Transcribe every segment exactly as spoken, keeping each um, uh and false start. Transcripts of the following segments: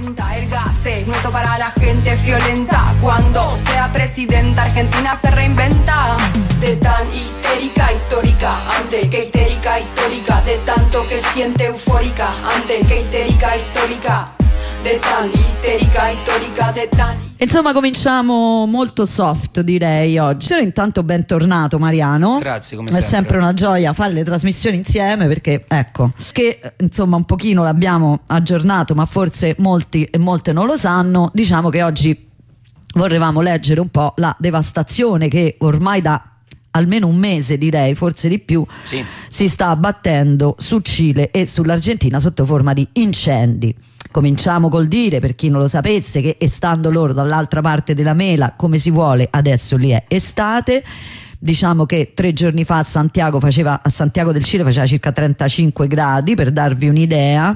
Aumenta el gas, es nuevo para la gente friolenta. Cuando sea presidenta, Argentina se reinventa. De tan histérica, histórica, antes que histérica, histórica. De tanto que siente eufórica, antes que histérica, histórica. De tan isterica, storica, de tan... Insomma, cominciamo molto soft, direi, oggi. Però intanto bentornato Mariano. Grazie, come È sempre. sempre una gioia fare le trasmissioni insieme, perché ecco, che insomma un pochino l'abbiamo aggiornato, ma forse molti e molte non lo sanno. Diciamo che oggi vorremmo leggere un po' la devastazione che ormai da almeno un mese, direi, forse di più, sì. si sta abbattendo su Cile e sull'Argentina sotto forma di incendi. Cominciamo col dire, per chi non lo sapesse, che stando loro dall'altra parte della mela, come si vuole, adesso lì è estate. Diciamo che tre giorni fa a Santiago, faceva, a Santiago del Cile faceva circa trentacinque gradi, per darvi un'idea.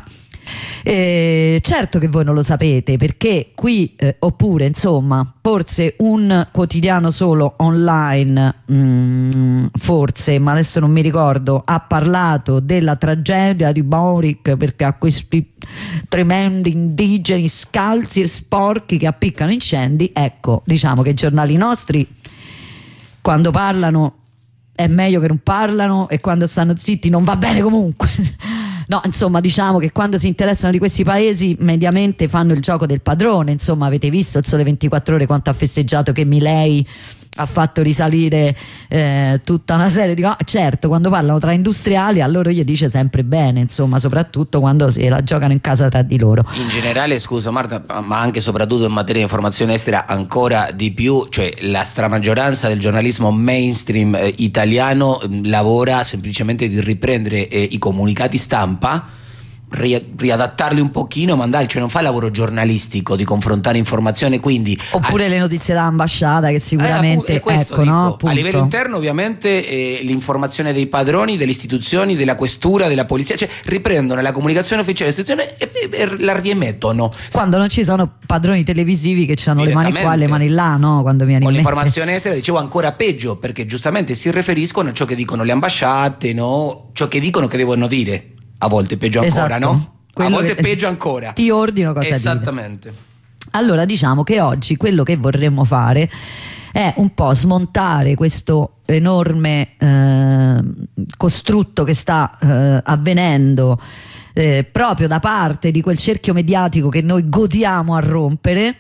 Eh, certo che voi non lo sapete, perché qui eh, oppure insomma forse un quotidiano solo online, mm, forse, ma adesso non mi ricordo, ha parlato della tragedia di Boric, perché ha questi tremendi indigeni scalzi e sporchi che appiccano incendi. Ecco, diciamo che i giornali nostri, quando parlano è meglio che non parlano, e quando stanno zitti non va bene comunque. No, insomma, diciamo che quando si interessano di questi paesi mediamente fanno il gioco del padrone. Insomma, avete visto il Sole ventiquattro Ore quanto ha festeggiato che Milei ha fatto risalire eh, tutta una serie di cose. Certo, quando parlano tra industriali a loro gli dice sempre bene, insomma, soprattutto quando se la giocano in casa tra di loro. In generale, scusa Marta, ma anche e soprattutto in materia di informazione estera ancora di più, cioè la stramaggioranza del giornalismo mainstream eh, italiano eh, lavora semplicemente di riprendere eh, i comunicati stampa, ri- riadattarli un pochino, mandarli, cioè non fa lavoro giornalistico di confrontare informazione, quindi oppure a... le notizie dall'ambasciata che sicuramente eh, appunto, ecco, dico, no, a appunto. livello interno ovviamente eh, l'informazione dei padroni, delle istituzioni, della questura, della polizia, cioè riprendono la comunicazione ufficiale dell'istituzione e, e, e la riemettono quando non ci sono padroni televisivi che hanno le mani qua e le mani là, no? Quando viene con in mente. l'informazione estera, dicevo, ancora peggio, perché giustamente si riferiscono a ciò che dicono le ambasciate, no? Ciò che dicono che devono dire, a volte peggio ancora, esatto. no? Quello a volte che peggio ancora ti ordino cosa esattamente dire. Allora diciamo che oggi quello che vorremmo fare è un po' smontare questo enorme eh, costrutto che sta eh, avvenendo eh, proprio da parte di quel cerchio mediatico che noi godiamo a rompere.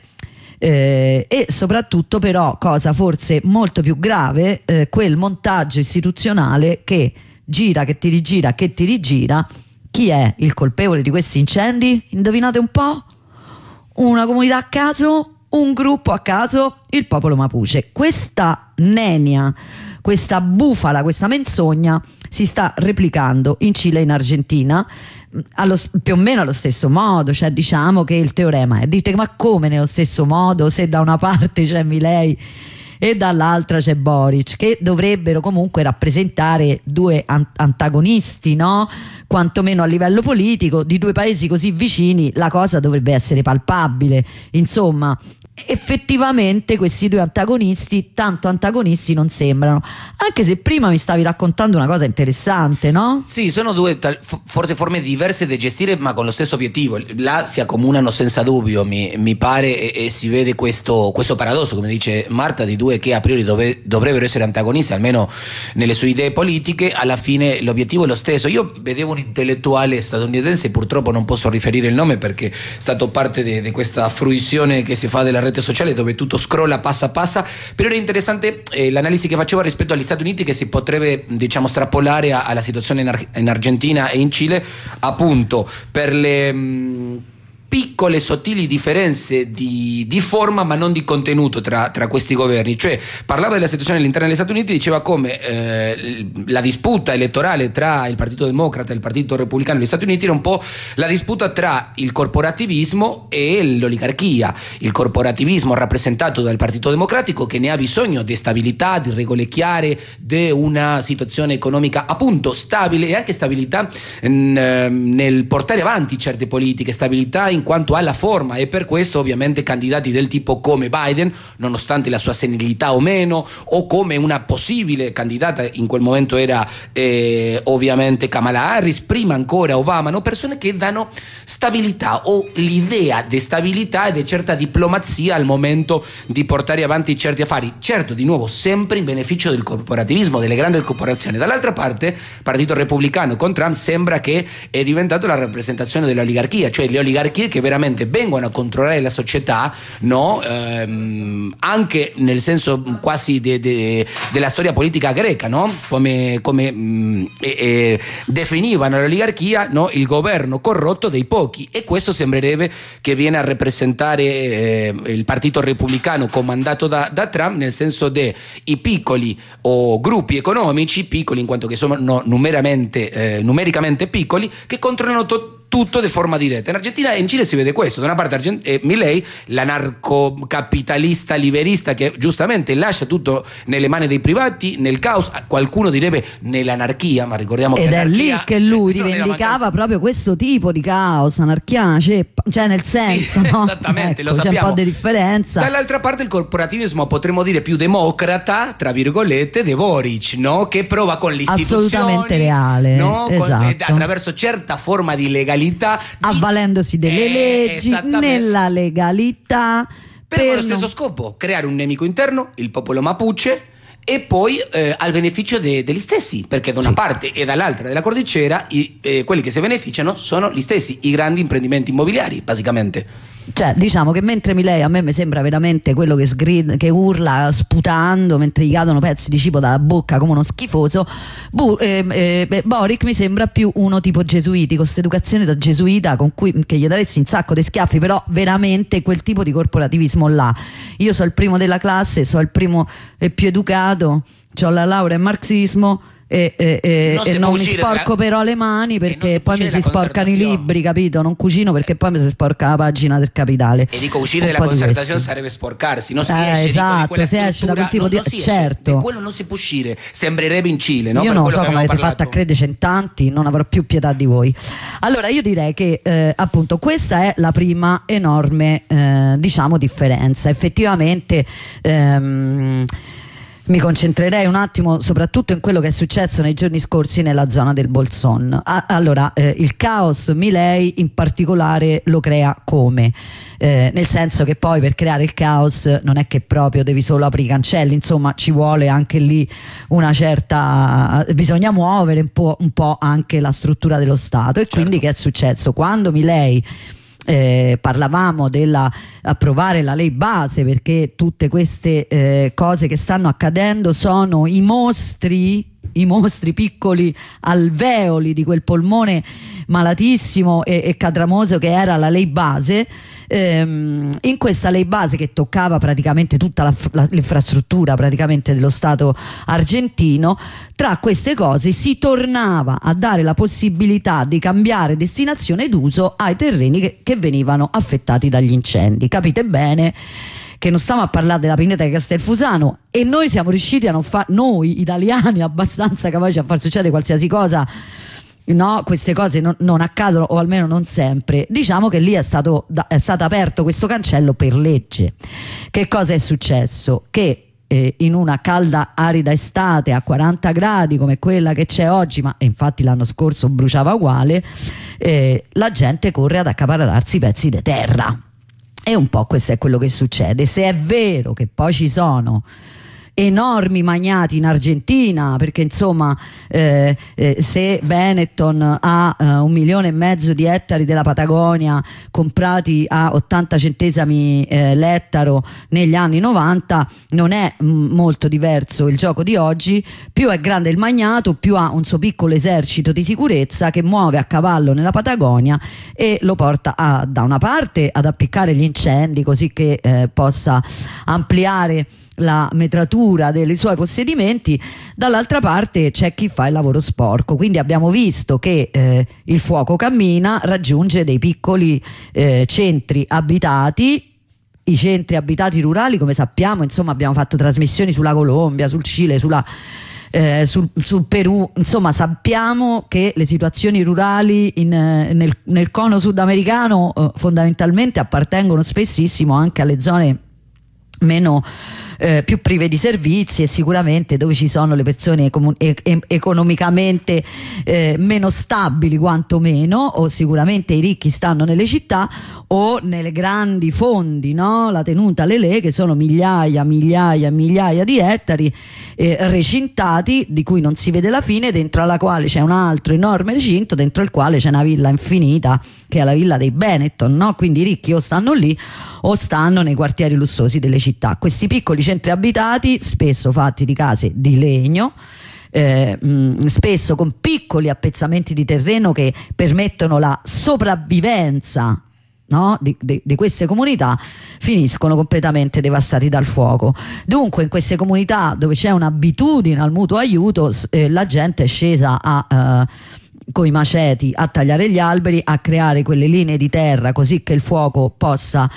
Eh, e soprattutto però, cosa forse molto più grave, eh, quel montaggio istituzionale che gira, che ti rigira, che ti rigira. Chi è il colpevole di questi incendi? Indovinate un po'? Una comunità a caso, un gruppo a caso, il popolo Mapuche. Questa nenia, questa bufala, questa menzogna si sta replicando in Cile e in Argentina allo, più o meno allo stesso modo. Cioè, diciamo che il teorema è: dite, ma come nello stesso modo, se da una parte c'è Milei e dall'altra c'è Boric, che dovrebbero comunque rappresentare due an- antagonisti, no? Quantomeno a livello politico, di due paesi così vicini la cosa dovrebbe essere palpabile. Insomma, effettivamente questi due antagonisti tanto antagonisti non sembrano, anche se prima mi stavi raccontando una cosa interessante, no? Sì, sono due tal- forse forme diverse da gestire, ma con lo stesso obiettivo. Là si accomunano senza dubbio, mi, mi pare, e, e si vede questo, questo paradosso, come dice Marta, di due che a priori dove, dovrebbero essere antagonisti, almeno nelle sue idee politiche. Alla fine l'obiettivo è lo stesso. Io vedevo un intellettuale statunitense, purtroppo non posso riferire il nome perché è stato parte di questa fruizione che si fa della rete sociale, dove tutto scrolla, passa, passa, però era interessante eh, l'analisi che faceva rispetto agli Stati Uniti, che si potrebbe, diciamo, strappolare a, alla situazione in, Ar- in Argentina e in Cile, appunto per le mh, piccole sottili differenze di, di forma ma non di contenuto tra, tra questi governi. Cioè parlava della situazione all'interno degli Stati Uniti, diceva come eh, la disputa elettorale tra il Partito Democrata e il Partito Repubblicano negli Stati Uniti era un po' la disputa tra il corporativismo e l'oligarchia. Il corporativismo rappresentato dal Partito Democratico, che ne ha bisogno di stabilità, di regole chiare, di una situazione economica appunto stabile, e anche stabilità n- nel portare avanti certe politiche, stabilità in quanto alla forma, e per questo ovviamente candidati del tipo come Biden, nonostante la sua senilità o meno, o come una possibile candidata, in quel momento era eh, ovviamente Kamala Harris, prima ancora Obama, no? Persone che danno stabilità o l'idea di stabilità e di certa diplomazia al momento di portare avanti certi affari, certo di nuovo sempre in beneficio del corporativismo, delle grandi corporazioni. Dall'altra parte il Partito Repubblicano con Trump sembra che è diventato la rappresentazione dell'oligarchia, cioè le oligarchie che veramente vengono a controllare la società, no? Ehm, anche nel senso quasi de, de, della storia politica greca, no? Come, come mh, eh, eh, definivano l'oligarchia, no? Il governo corrotto dei pochi, e questo sembrerebbe che viene a rappresentare eh, il Partito Repubblicano comandato da, da Trump, nel senso de i piccoli o gruppi economici, piccoli in quanto che sono no, numeramente, eh, numericamente piccoli, che controllano to- tutto di forma diretta. In Argentina e in Cile si vede questo. Da una parte Argent- eh, Milei, l'anarcocapitalista liberista che giustamente lascia tutto nelle mani dei privati, nel caos, qualcuno direbbe nell'anarchia, ma ricordiamo ed che è lì che lui non rivendicava proprio questo tipo di caos, anarchia, ceppa, cioè nel senso, sì, no? esattamente, ecco, lo sappiamo. C'è un po' di differenza. Dall'altra parte il corporativismo, potremmo dire più democrata, tra virgolette, de Boric, no? Che prova con le istituzioni, assolutamente reale, no? esatto. Con, eh, attraverso certa forma di legalità, di... avvalendosi delle eh, leggi nella legalità, per, per lo stesso non... scopo, creare un nemico interno, il popolo mapuche, e poi eh, al beneficio de, degli stessi, perché da una sì. parte e dall'altra della cordicera i, eh, quelli che si beneficiano sono gli stessi, i grandi imprendimenti immobiliari, basicamente. Cioè, diciamo che mentre Milei a me mi sembra veramente quello che, sgrid- che urla sputando mentre gli cadono pezzi di cibo dalla bocca come uno schifoso, Bu- eh, eh, Boric mi sembra più uno tipo gesuiti, con questa educazione da gesuita con cui che gli daresti un sacco di schiaffi, però veramente quel tipo di corporativismo là. Io so il primo della classe, so il primo e più educato, ho la laurea in marxismo e, e, e non, e non mi sporco della... però le mani perché poi mi si sporcano i libri, capito? Non cucino perché poi mi si sporca la pagina del Capitale. E dico, uscire dalla concertazione sarebbe sporcarsi, non si eh, esce esatto, di si esce da quel tipo di... certo, esce, quello non si può uscire, sembrerebbe in Cile, no? Io per non so come avete fatto a credere in tanti, non avrò più pietà di voi. Allora io direi che eh, appunto questa è la prima enorme eh, diciamo differenza. Effettivamente ehm, mi concentrerei un attimo soprattutto in quello che è successo nei giorni scorsi nella zona del Bolson. Ah, allora, eh, il caos Milei in particolare lo crea come? Eh, nel senso che poi per creare il caos non è che proprio devi solo aprire i cancelli, insomma ci vuole anche lì una certa, bisogna muovere un po', un po' anche la struttura dello Stato. E certo. Quindi che è successo? Quando Milei Eh, parlavamo della approvare la lei base, perché tutte queste eh, cose che stanno accadendo sono i mostri i mostri piccoli alveoli di quel polmone malatissimo e, e cadramoso che era la lei base. Ehm, in questa lei base che toccava praticamente tutta la, la, l'infrastruttura praticamente dello Stato argentino, tra queste cose si tornava a dare la possibilità di cambiare destinazione d'uso ai terreni che, che venivano affettati dagli incendi. Capite bene che non stiamo a parlare della pineta di Castelfusano, e noi siamo riusciti a non fare, noi italiani abbastanza capaci a far succedere qualsiasi cosa. No, queste cose non, non accadono, o almeno non sempre. Diciamo che lì è stato, è stato aperto questo cancello per legge. Che cosa è successo? Che eh, in una calda arida estate a quaranta gradi come quella che c'è oggi, ma infatti l'anno scorso bruciava uguale, eh, la gente corre ad accaparrarsi i pezzi di terra. E un po' questo è quello che succede. Se è vero che poi ci sono enormi magnati in Argentina, perché insomma eh, eh, se Benetton ha eh, un milione e mezzo di ettari della Patagonia comprati a ottanta centesimi eh, l'ettaro negli anni novanta, non è m- molto diverso il gioco di oggi. Più è grande il magnato, più ha un suo piccolo esercito di sicurezza che muove a cavallo nella Patagonia e lo porta a, da una parte ad appiccare gli incendi così che eh, possa ampliare la metratura dei suoi possedimenti, dall'altra parte c'è chi fa il lavoro sporco. Quindi abbiamo visto che eh, il fuoco cammina, raggiunge dei piccoli eh, centri abitati. I centri abitati rurali, come sappiamo, insomma abbiamo fatto trasmissioni sulla Colombia, sul Cile, sulla eh, sul, sul Perù, insomma sappiamo che le situazioni rurali in, nel, nel cono sudamericano eh, fondamentalmente appartengono spessissimo anche alle zone meno Eh, più prive di servizi e sicuramente dove ci sono le persone ecom- e- e- economicamente eh, meno stabili quantomeno, o sicuramente i ricchi stanno nelle città o nelle grandi fondi, no? La tenuta Lelè, che sono migliaia migliaia migliaia di ettari eh, recintati di cui non si vede la fine, dentro alla quale c'è un altro enorme recinto dentro il quale c'è una villa infinita che è la villa dei Benetton, no? Quindi i ricchi o stanno lì o stanno nei quartieri lussuosi delle città. Questi piccoli centri abitati, spesso fatti di case di legno, eh, mh, spesso con piccoli appezzamenti di terreno che permettono la sopravvivenza, no? di, di, di queste comunità, finiscono completamente devastati dal fuoco. Dunque in queste comunità dove c'è un'abitudine al mutuo aiuto, eh, la gente è scesa a... Eh, con i maceti a tagliare gli alberi, a creare quelle linee di terra così che il fuoco possa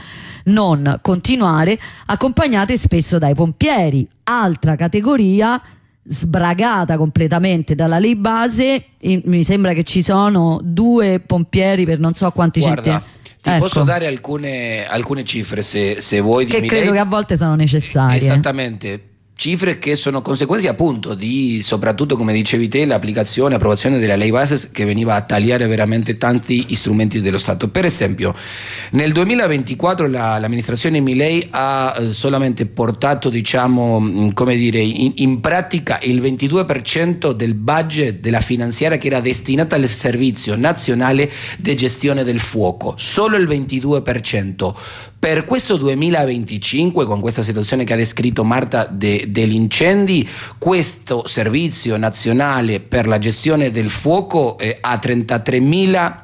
non continuare, accompagnate spesso dai pompieri, altra categoria sbragata completamente dalla lei base. Mi sembra che ci sono due pompieri per non so quanti centinaia. Ti ecco. posso dare alcune, alcune cifre se, se vuoi. Che credo lei. Che a volte sono necessarie. Esattamente. Cifre che sono conseguenze appunto di, soprattutto come dicevi te, l'applicazione, approvazione della lei Bases, che veniva a tagliare veramente tanti strumenti dello Stato. Per esempio nel duemilaventiquattro la, l'amministrazione Milei ha eh, solamente portato, diciamo, come dire, in, in pratica il ventidue per cento del budget della finanziaria che era destinata al servizio nazionale di gestione del fuoco, solo il ventidue per cento. Per questo duemilaventicinque, con questa situazione che ha descritto Marta de, degli incendi, questo servizio nazionale per la gestione del fuoco eh, ha trentatremila,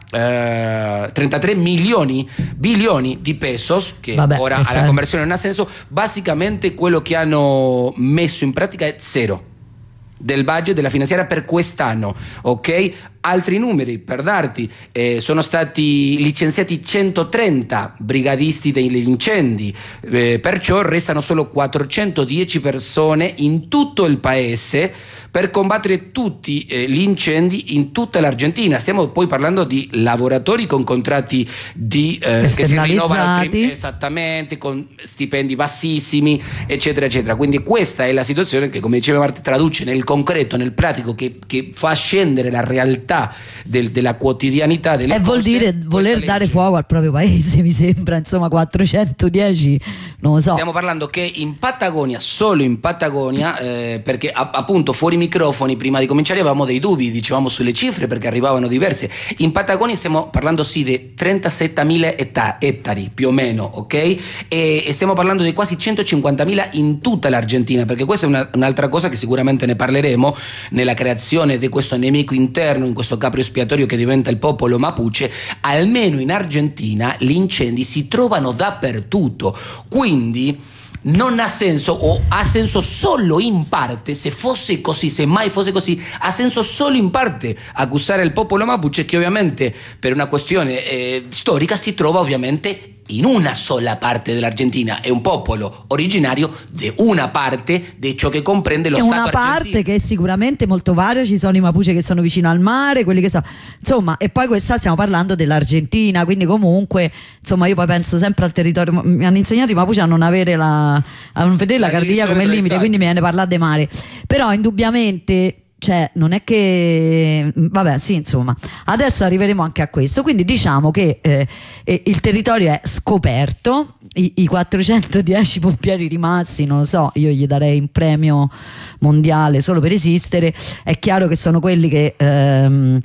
eh, trentatré milioni, bilioni di pesos, che Vabbè, ora alla conversione non ha senso. Basicamente quello che hanno messo in pratica è zero del budget della finanziaria per quest'anno, ok? Altri numeri per darti, eh, sono stati licenziati centotrenta brigadisti degli incendi, eh, perciò restano solo quattrocentodieci persone in tutto il paese per combattere tutti eh, gli incendi in tutta l'Argentina. Stiamo poi parlando di lavoratori con contratti di, eh, che si rinnovano prim- esattamente, con stipendi bassissimi, eccetera, eccetera. Quindi questa è la situazione che, come diceva Marta, traduce nel concreto, nel pratico, che, che fa scendere la realtà del, della quotidianità delle e cose. E vuol dire voler legge. dare fuoco al proprio paese, mi sembra, insomma, quattrocentodieci, non lo so. Stiamo parlando che in Patagonia, solo in Patagonia, eh, perché a, appunto fuori microfoni prima di cominciare avevamo dei dubbi, dicevamo sulle cifre perché arrivavano diverse. In Patagonia stiamo parlando sì di trentasettemila ettari più o meno, ok? E, e stiamo parlando di quasi centocinquantamila in tutta l'Argentina, perché questa è una, un'altra cosa che sicuramente ne parleremo nella creazione di questo nemico interno, in questo capro espiatorio che diventa il popolo mapuche. Almeno in Argentina gli incendi si trovano dappertutto, quindi non ha senso, o ha senso solo in parte, se fosse così, se mai fosse così, ha senso solo in parte accusare il popolo mapuche, che ovviamente per una questione eh, storica si trova ovviamente in una sola parte dell'Argentina, è un popolo originario di una parte di ciò che comprende lo è Stato una argentino. Parte che è sicuramente molto varia, ci sono i mapuche che sono vicino al mare, quelli che sono, insomma, e poi questa stiamo parlando dell'Argentina, quindi comunque, insomma, io poi penso sempre al territorio. Mi hanno insegnato i mapuche a non avere la a non vedere la, la cardia come limite, quindi mi viene parlare di mare, però indubbiamente, cioè, non è che, vabbè, sì, insomma, adesso arriveremo anche a questo. Quindi diciamo che eh, eh, il territorio è scoperto, i, i quattrocentodieci pompieri rimasti, non lo so, io gli darei un premio mondiale solo per esistere. È chiaro che sono quelli che ehm,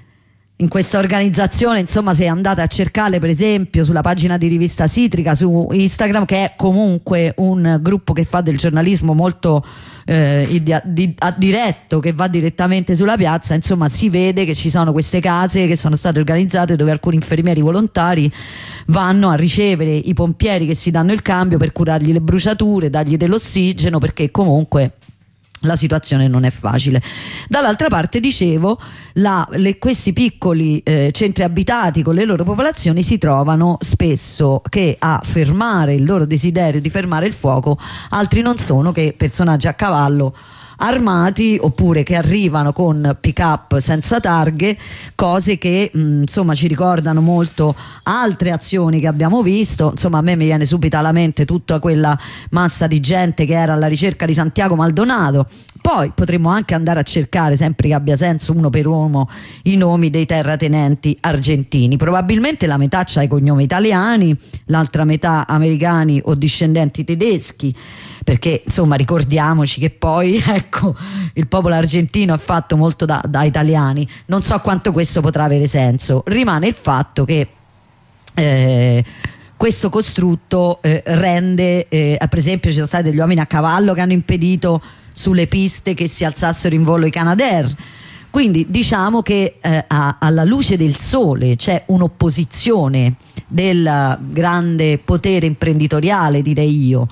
in questa organizzazione, insomma, se andate a cercare per esempio sulla pagina di Rivista Citrica su Instagram, che è comunque un gruppo che fa del giornalismo molto eh, di, di, a diretto, che va direttamente sulla piazza, insomma si vede che ci sono queste case che sono state organizzate dove alcuni infermieri volontari vanno a ricevere i pompieri che si danno il cambio per curargli le bruciature, dargli dell'ossigeno, perché comunque la situazione non è facile. Dall'altra parte, dicevo, la, le, questi piccoli eh, centri abitati con le loro popolazioni si trovano spesso che a fermare il loro desiderio di fermare il fuoco altri non sono che personaggi a cavallo armati oppure che arrivano con pick-up senza targhe, cose che mh, insomma ci ricordano molto altre azioni che abbiamo visto. Insomma, a me mi viene subito alla mente tutta quella massa di gente che era alla ricerca di Santiago Maldonado. Poi potremmo anche andare a cercare, sempre che abbia senso, uno per uno i nomi dei terratenenti argentini. Probabilmente la metà c'ha i cognomi italiani, l'altra metà americani o discendenti tedeschi, perché insomma ricordiamoci che poi ecco, il popolo argentino è fatto molto da, da italiani. Non so quanto questo potrà avere senso. Rimane il fatto che eh, questo costrutto eh, rende eh, per esempio ci sono stati degli uomini a cavallo che hanno impedito sulle piste che si alzassero in volo i Canadair. Quindi diciamo che eh, a, alla luce del sole c'è un'opposizione del grande potere imprenditoriale, direi io,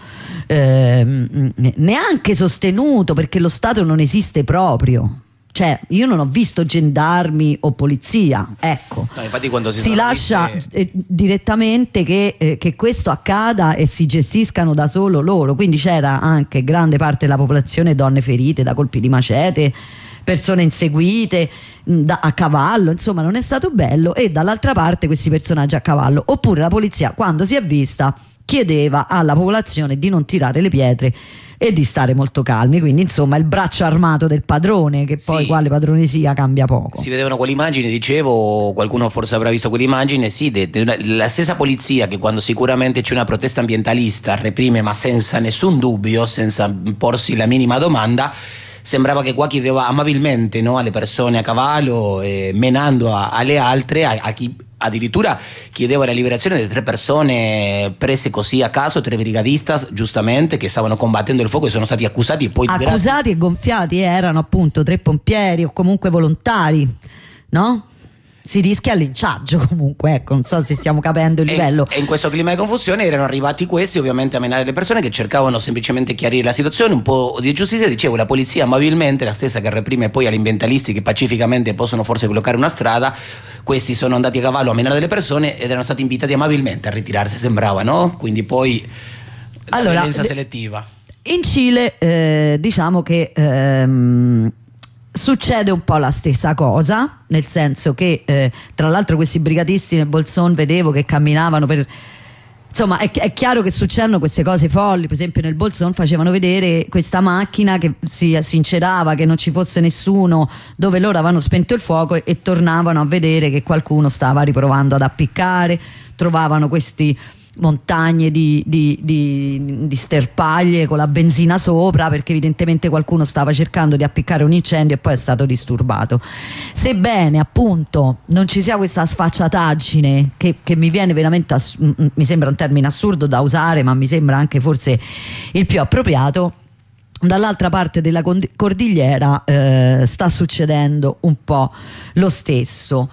eh, neanche sostenuto, perché lo Stato non esiste proprio. Cioè, io non ho visto gendarmi o polizia, ecco. No, infatti quando si, si lascia viste... eh, direttamente che, eh, che questo accada e si gestiscano da solo loro. Quindi c'era anche grande parte della popolazione, donne ferite da colpi di macete, persone inseguite mh, da, a cavallo, insomma non è stato bello. E dall'altra parte questi personaggi a cavallo. Oppure la polizia, quando si è vista, chiedeva alla popolazione di non tirare le pietre e di stare molto calmi. Quindi insomma il braccio armato del padrone, che poi sì, quale padrone sia cambia poco. Si vedevano quelle immagini, dicevo, qualcuno forse avrà visto quell'immagine, sì, de, de una, la stessa polizia che quando sicuramente c'è una protesta ambientalista reprime, ma senza nessun dubbio, senza porsi la minima domanda. Sembrava che qua chiedeva amabilmente, no, alle persone a cavallo, eh, menando a, alle altre, a, a chi addirittura chiedeva la liberazione delle tre persone prese così a caso, tre brigadistas giustamente che stavano combattendo il fuoco e sono stati accusati e poi liberati. Accusati e gonfiati erano appunto tre pompieri o comunque volontari, no? Si rischia il linciaggio comunque, ecco, non so se stiamo capendo il e, livello. E in questo clima di confusione erano arrivati questi ovviamente a menare le persone che cercavano semplicemente chiarire la situazione, un po' di giustizia. Dicevo, la polizia amabilmente, la stessa che reprime poi agli ambientalisti che pacificamente possono forse bloccare una strada, questi sono andati a cavallo a menare delle persone ed erano stati invitati amabilmente a ritirarsi, sembrava, no? Quindi poi la allora, violenza selettiva. In Cile eh, diciamo che ehm, succede un po' la stessa cosa, nel senso che eh, tra l'altro questi brigatisti nel Bolson vedevo che camminavano per... Insomma è, è chiaro che succedono queste cose folli. Per esempio nel Bolson facevano vedere questa macchina che si sincerava che non ci fosse nessuno dove loro avevano spento il fuoco e, e tornavano a vedere che qualcuno stava riprovando ad appiccare. Trovavano questi montagne di, di, di, di sterpaglie con la benzina sopra, perché evidentemente qualcuno stava cercando di appiccare un incendio e poi è stato disturbato. Sebbene appunto non ci sia questa sfacciataggine che, che mi viene veramente ass- mi sembra un termine assurdo da usare, ma mi sembra anche forse il più appropriato, dall'altra parte della cordigliera eh, sta succedendo un po' lo stesso,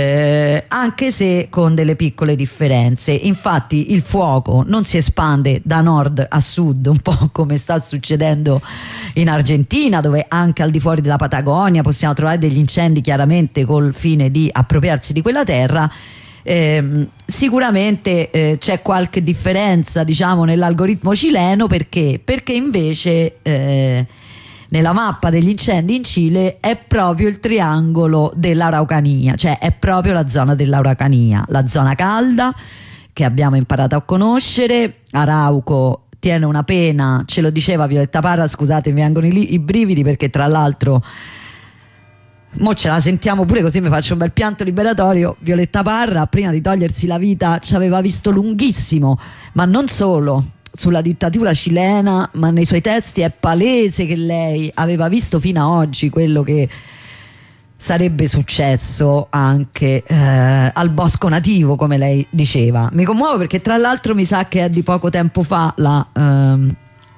eh, anche se con delle piccole differenze. Infatti il fuoco non si espande da nord a sud, un po' come sta succedendo in Argentina, dove anche al di fuori della Patagonia possiamo trovare degli incendi chiaramente col fine di appropriarsi di quella terra. Eh, sicuramente eh, c'è qualche differenza, diciamo, nell'algoritmo cileno, perché perché invece eh, nella mappa degli incendi in Cile è proprio il triangolo dell'Araucanía, cioè è proprio la zona dell'Araucanía, la zona calda che abbiamo imparato a conoscere. Arauco tiene una pena, ce lo diceva Violetta Parra, scusate mi vengono i, i brividi perché tra l'altro mo ce la sentiamo pure così mi faccio un bel pianto liberatorio. Violetta Parra prima di togliersi la vita ci aveva visto lunghissimo, ma non solo sulla dittatura cilena, ma nei suoi testi è palese che lei aveva visto fino a oggi quello che sarebbe successo anche eh, al bosco nativo, come lei diceva. Mi commuovo perché tra l'altro mi sa che è di poco tempo fa la... Ehm,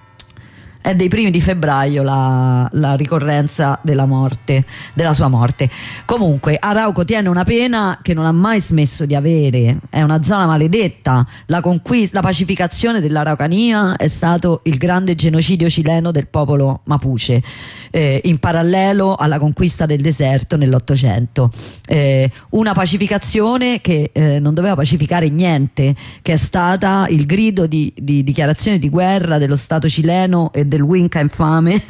è dei primi di febbraio la, la ricorrenza della morte, della sua morte. Comunque Arauco tiene una pena che non ha mai smesso di avere, è una zona maledetta. La conquista, la pacificazione dell'Araucanía è stato il grande genocidio cileno del popolo mapuche, eh, in parallelo alla conquista del deserto nell'Ottocento. Eh, una pacificazione che eh, non doveva pacificare niente, che è stata il grido di, di dichiarazione di guerra dello Stato cileno e del Winca infame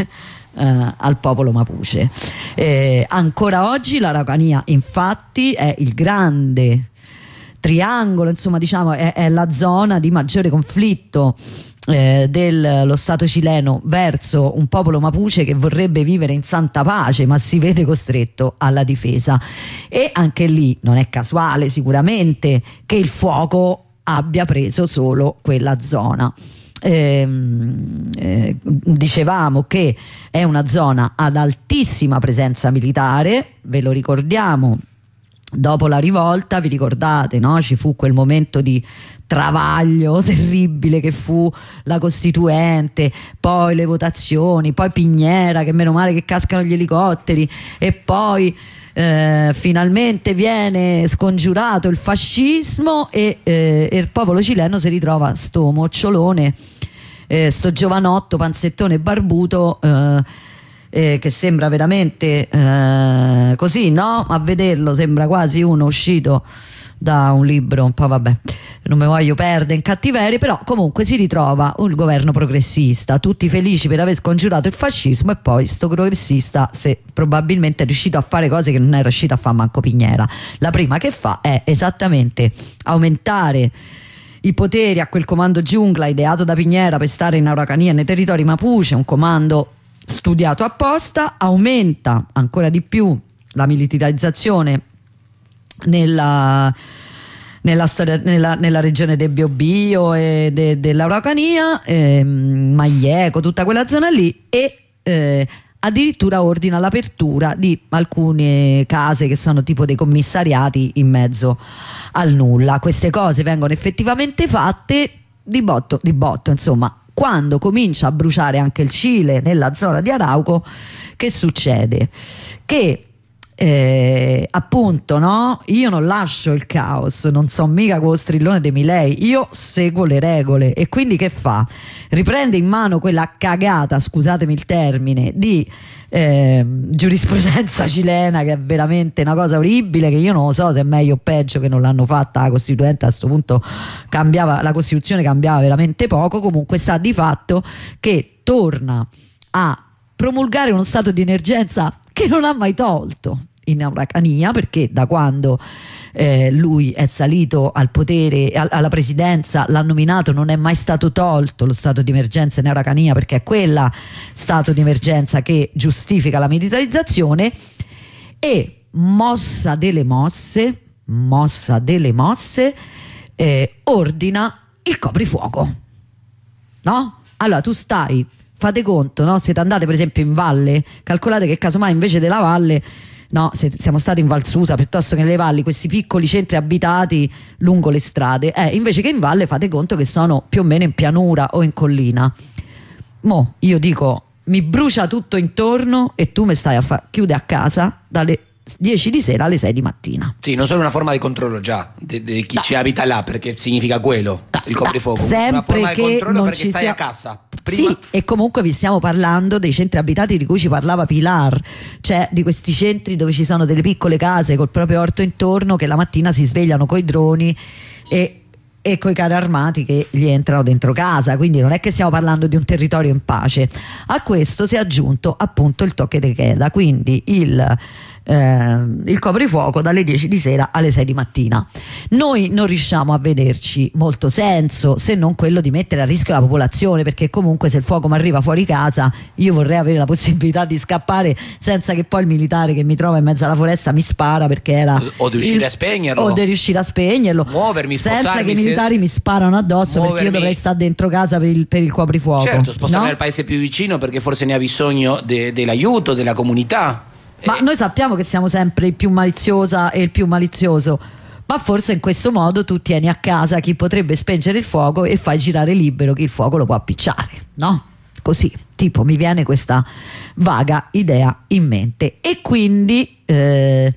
eh, al popolo mapuche. Eh, ancora oggi l'Araucanía infatti è il grande triangolo, insomma diciamo è, è la zona di maggiore conflitto eh, dello Stato cileno verso un popolo mapuche che vorrebbe vivere in santa pace ma si vede costretto alla difesa, e anche lì non è casuale sicuramente che il fuoco abbia preso solo quella zona. Eh, eh, dicevamo che è una zona ad altissima presenza militare, ve lo ricordiamo. Dopo la rivolta, vi ricordate, no? Ci fu quel momento di travaglio terribile che fu la Costituente, poi le votazioni, poi Piñera, che meno male che cascano gli elicotteri, e poi eh, finalmente viene scongiurato il fascismo e, eh, e il popolo cileno si ritrova sto mocciolone, eh, sto giovanotto panzettone barbuto, eh, Eh, che sembra veramente eh, così, no? A vederlo sembra quasi uno uscito da un libro, un po', vabbè, non mi voglio perdere in cattiveria, però comunque si ritrova un governo progressista, tutti felici per aver scongiurato il fascismo, e poi sto progressista se probabilmente è riuscito a fare cose che non è riuscito a fare manco Piñera. La prima che fa è esattamente aumentare i poteri a quel comando giungla ideato da Piñera per stare in Araucanía, nei territori mapuche, un comando studiato apposta, aumenta ancora di più la militarizzazione nella, nella, storia, nella, nella regione del Biobío e de, dell'Araucanía, eh, Maieco, tutta quella zona lì, e eh, addirittura ordina l'apertura di alcune case che sono tipo dei commissariati in mezzo al nulla. Queste cose vengono effettivamente fatte di botto, di botto insomma. Quando comincia a bruciare anche il Cile nella zona di Arauco, che succede? Che eh, appunto, no? Io non lascio il caos, non so mica quello strillone dei Milei, io seguo le regole, e quindi che fa? Riprende in mano quella cagata, scusatemi il termine, di eh, giurisprudenza cilena, che è veramente una cosa orribile, che io non lo so se è meglio o peggio che non l'hanno fatta la Costituente. A questo punto cambiava, la Costituzione cambiava veramente poco. Comunque sta di fatto che torna a promulgare uno stato di emergenza che non ha mai tolto in Araucanía, perché da quando eh, lui è salito al potere, al, alla presidenza, l'ha nominato, non è mai stato tolto lo stato di emergenza in Araucanía, perché è quella stato di emergenza che giustifica la militarizzazione. E mossa delle mosse mossa delle mosse eh, ordina il coprifuoco, no? Allora tu stai, fate conto, no? Siete andate per esempio in valle, calcolate che casomai invece della valle, no, se siamo stati in Val Susa piuttosto che nelle valli, questi piccoli centri abitati lungo le strade, eh, invece che in valle fate conto che sono più o meno in pianura o in collina. Mo io dico, mi brucia tutto intorno e tu mi stai a fare, chiude a casa dalle dieci di sera alle sei di mattina. Sì, non solo una forma di controllo già di chi da. ci abita là, perché significa quello, da, il coprifuoco, sempre una forma che di controllo non perché ci stai sia... a casa. Prima... Sì, e comunque vi stiamo parlando dei centri abitati di cui ci parlava Pilar, cioè di questi centri dove ci sono delle piccole case col proprio orto intorno, che la mattina si svegliano coi droni e e coi carri armati che gli entrano dentro casa, quindi non è che stiamo parlando di un territorio in pace. A questo si è aggiunto appunto il toque de queda, quindi il Eh, il coprifuoco dalle dieci di sera alle sei di mattina. Noi non riusciamo a vederci molto senso, se non quello di mettere a rischio la popolazione, perché comunque se il fuoco mi arriva fuori casa io vorrei avere la possibilità di scappare senza che poi il militare che mi trova in mezzo alla foresta mi spara, perché era o di riuscire il, a spegnerlo o di riuscire a spegnerlo muovermi, senza che i se... militari mi sparano addosso, muovermi. Perché io dovrei stare dentro casa per il, per il coprifuoco. Certo, spostarmi no? al paese più vicino perché forse ne ha bisogno de, dell'aiuto della comunità. Ma noi sappiamo che siamo sempre il più maliziosa e il più malizioso, ma forse in questo modo tu tieni a casa chi potrebbe spengere il fuoco e fai girare libero chi il fuoco lo può appicciare, no? Così, tipo, mi viene questa vaga idea in mente. E quindi eh,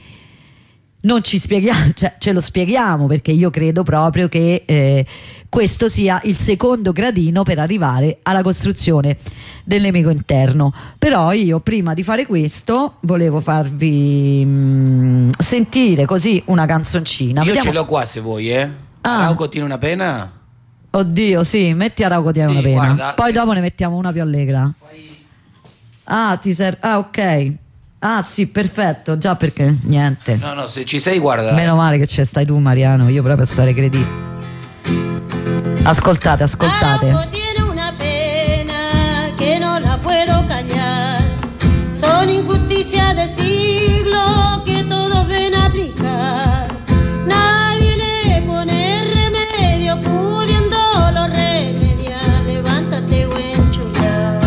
non ci spieghiamo, cioè ce lo spieghiamo, perché io credo proprio che eh, questo sia il secondo gradino per arrivare alla costruzione del nemico interno. Però io prima di fare questo volevo farvi mh, sentire così una canzoncina. Io Vediamo... ce l'ho qua se vuoi, eh. Ah. Arauco tiene una pena? Oddio, sì, metti Arauco tiene sì, una pena. guarda, poi sì. dopo ne mettiamo una più allegra. Fai... Ah, ti serve. Ah, ok. Ah, sì, perfetto. Già, perché niente. No, no, se ci sei, guarda. Meno male che c'è stai tu, Mariano. Io proprio sto a regredire. Ascoltate, ascoltate. Arauco tiene una pena que no la puedo callar. Son injusticias de siglo que todos ven a aplicar. Nadie le pone remedio, pudiéndolo remediar. Levántate, buen chulá.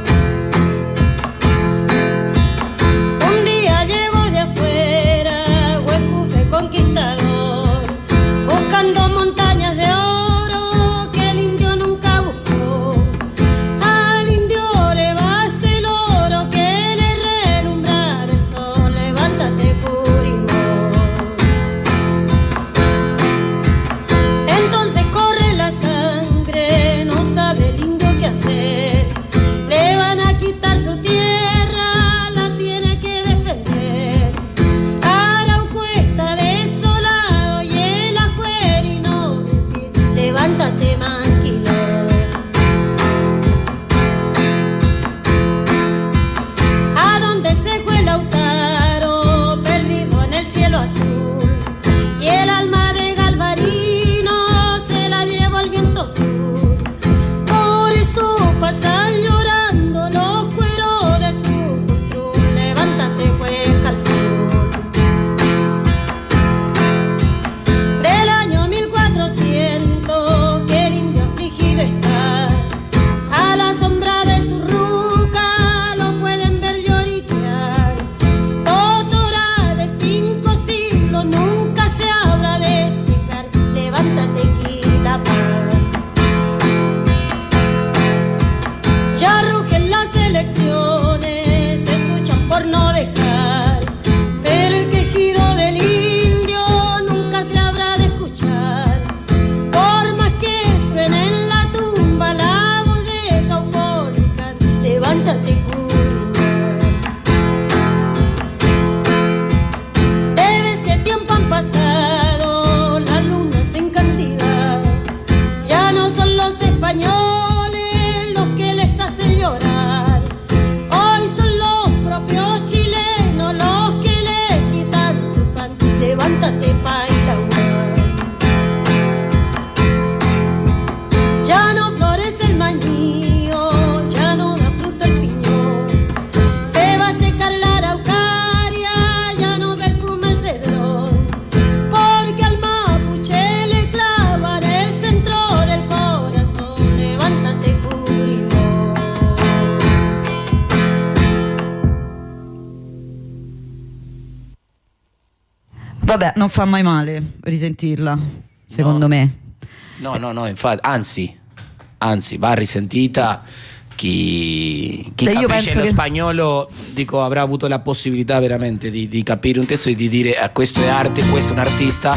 Un día llegó de afuera, Huecufe conquistador, buscando montañas de oro que el indio nunca buscó. Al indio le basta el oro que le relumbrar el sol. Levántate, Purimor. Entonces corre la sangre, no sabe el indio qué hacer. Le van a quitar su tierra, la tiene que defender. Arauco está desolado y el ajuerino de pie. Levántate, Manquilor. ¿A dónde se fue Lautaro, perdido en el cielo azul? Y el alma de Galvarino se la llevó el viento sur. Por eso pasan llorando los cueros de su control. Levántate, Cuenca al sur. Del año mil cuatrocientos que el indio afligido está, a la sombra de su ruca lo pueden ver lloriquear. Totora de cinco siglos nunca se habla de secar. Levántate, Quilapán. Ya rugen las elecciones, se escuchan por no dejar, pero el quejido del indio nunca se habrá de escuchar. Por más que truene en la tumba la voz de Caupolicán. Levántate, Curillar. Desde ese tiempo han pasado las lunas en cantidad. Ya no son los españoles los que les hacen llorar. Hoy son los propios chilenos los que les quitan su pan. Levántate, Pailahua. Ya no florece el mañío, ya no da fruto el piñón. Se va a secar la araucaria, ya no perfuma el cedrón. Porque al mapuche le clavan el centro del corazón. Levántate, Purimor. Vabbè, non fa mai male risentirla, secondo No. me. No, no, no, infatti, anzi, anzi, va risentita. Chi, chi Beh, io capisce penso lo che- spagnolo, dico, avrà avuto la possibilità veramente di, di capire un testo e di dire ah, questo è arte, questo è un artista,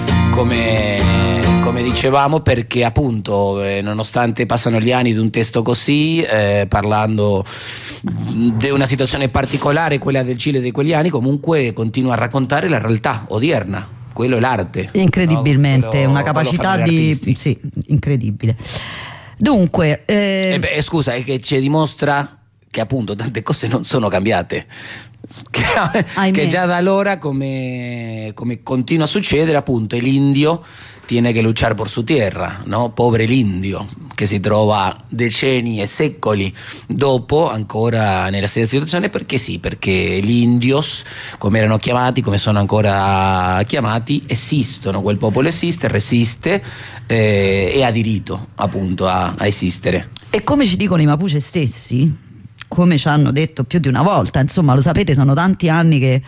come, come dicevamo, perché appunto eh, nonostante passano gli anni di un testo così, eh, parlando di una situazione particolare, quella del Cile di quegli anni, comunque continua a raccontare la realtà odierna. Quello è l'arte. Incredibilmente, no? Quello- una quello capacità fanno gli di... artisti. Sì, incredibile. Dunque, eh, Eh beh, scusa, è che ci dimostra che appunto tante cose non sono cambiate. Che, Ahimè. che già da allora, come, come continua a succedere, appunto, l'indio tiene che luchar por su tierra, no? Povero l'indio che si trova decenni e secoli dopo ancora nella stessa situazione, perché sì, perché gli indios, come erano chiamati, come sono ancora chiamati, esistono, quel popolo esiste, resiste eh, e ha diritto appunto a, a esistere. e come ci dicono i Mapuche stessi, come ci hanno detto più di una volta, insomma, lo sapete, sono tanti anni che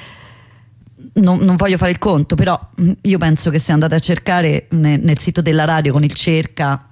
non, non voglio fare il conto, però mh, io penso che se andate a cercare ne- nel sito della radio con il cerca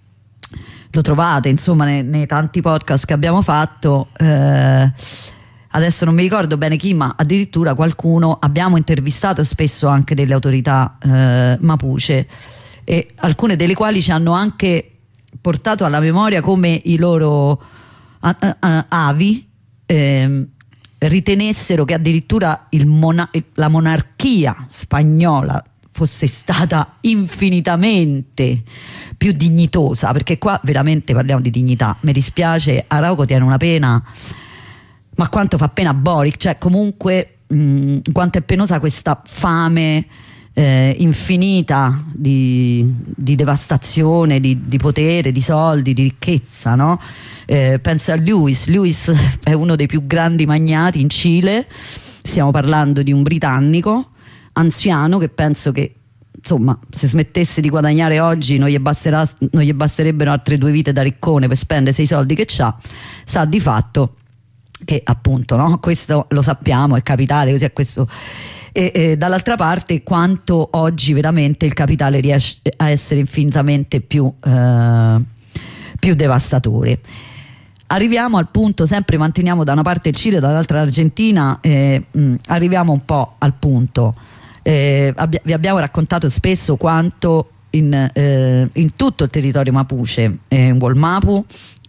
lo trovate, insomma, nei, nei tanti podcast che abbiamo fatto. eh, adesso non mi ricordo bene chi, ma addirittura qualcuno, abbiamo intervistato spesso anche delle autorità eh, Mapuche, e alcune delle quali ci hanno anche portato alla memoria come i loro a- a- a- avi ehm, ritenessero che addirittura il mona- la monarchia spagnola fosse stata infinitamente più dignitosa, perché qua veramente parliamo di dignità. Mi dispiace, Arauco tiene una pena ma quanto fa pena Boric, cioè comunque mh, quanto è penosa questa fame eh, infinita di, di devastazione, di, di potere, di soldi, di ricchezza, no? Eh, pensa a Lewis. Lewis è uno dei più grandi magnati in Cile, stiamo parlando di un britannico anziano che penso che, insomma, se smettesse di guadagnare oggi non gli, basterà, non gli basterebbero altre due vite da riccone per spendere i soldi che c'ha. Sa di fatto che appunto, no? Questo lo sappiamo, è capitale, così è questo. E, e dall'altra parte quanto oggi veramente il capitale riesce a essere infinitamente più, eh, più devastatore. Arriviamo al punto, sempre manteniamo da una parte il Cile, dall'altra l'Argentina, eh, mh, arriviamo un po' al punto. Eh, abbi- vi abbiamo raccontato spesso quanto in, eh, in tutto il territorio mapuche, eh, in Wallmapu,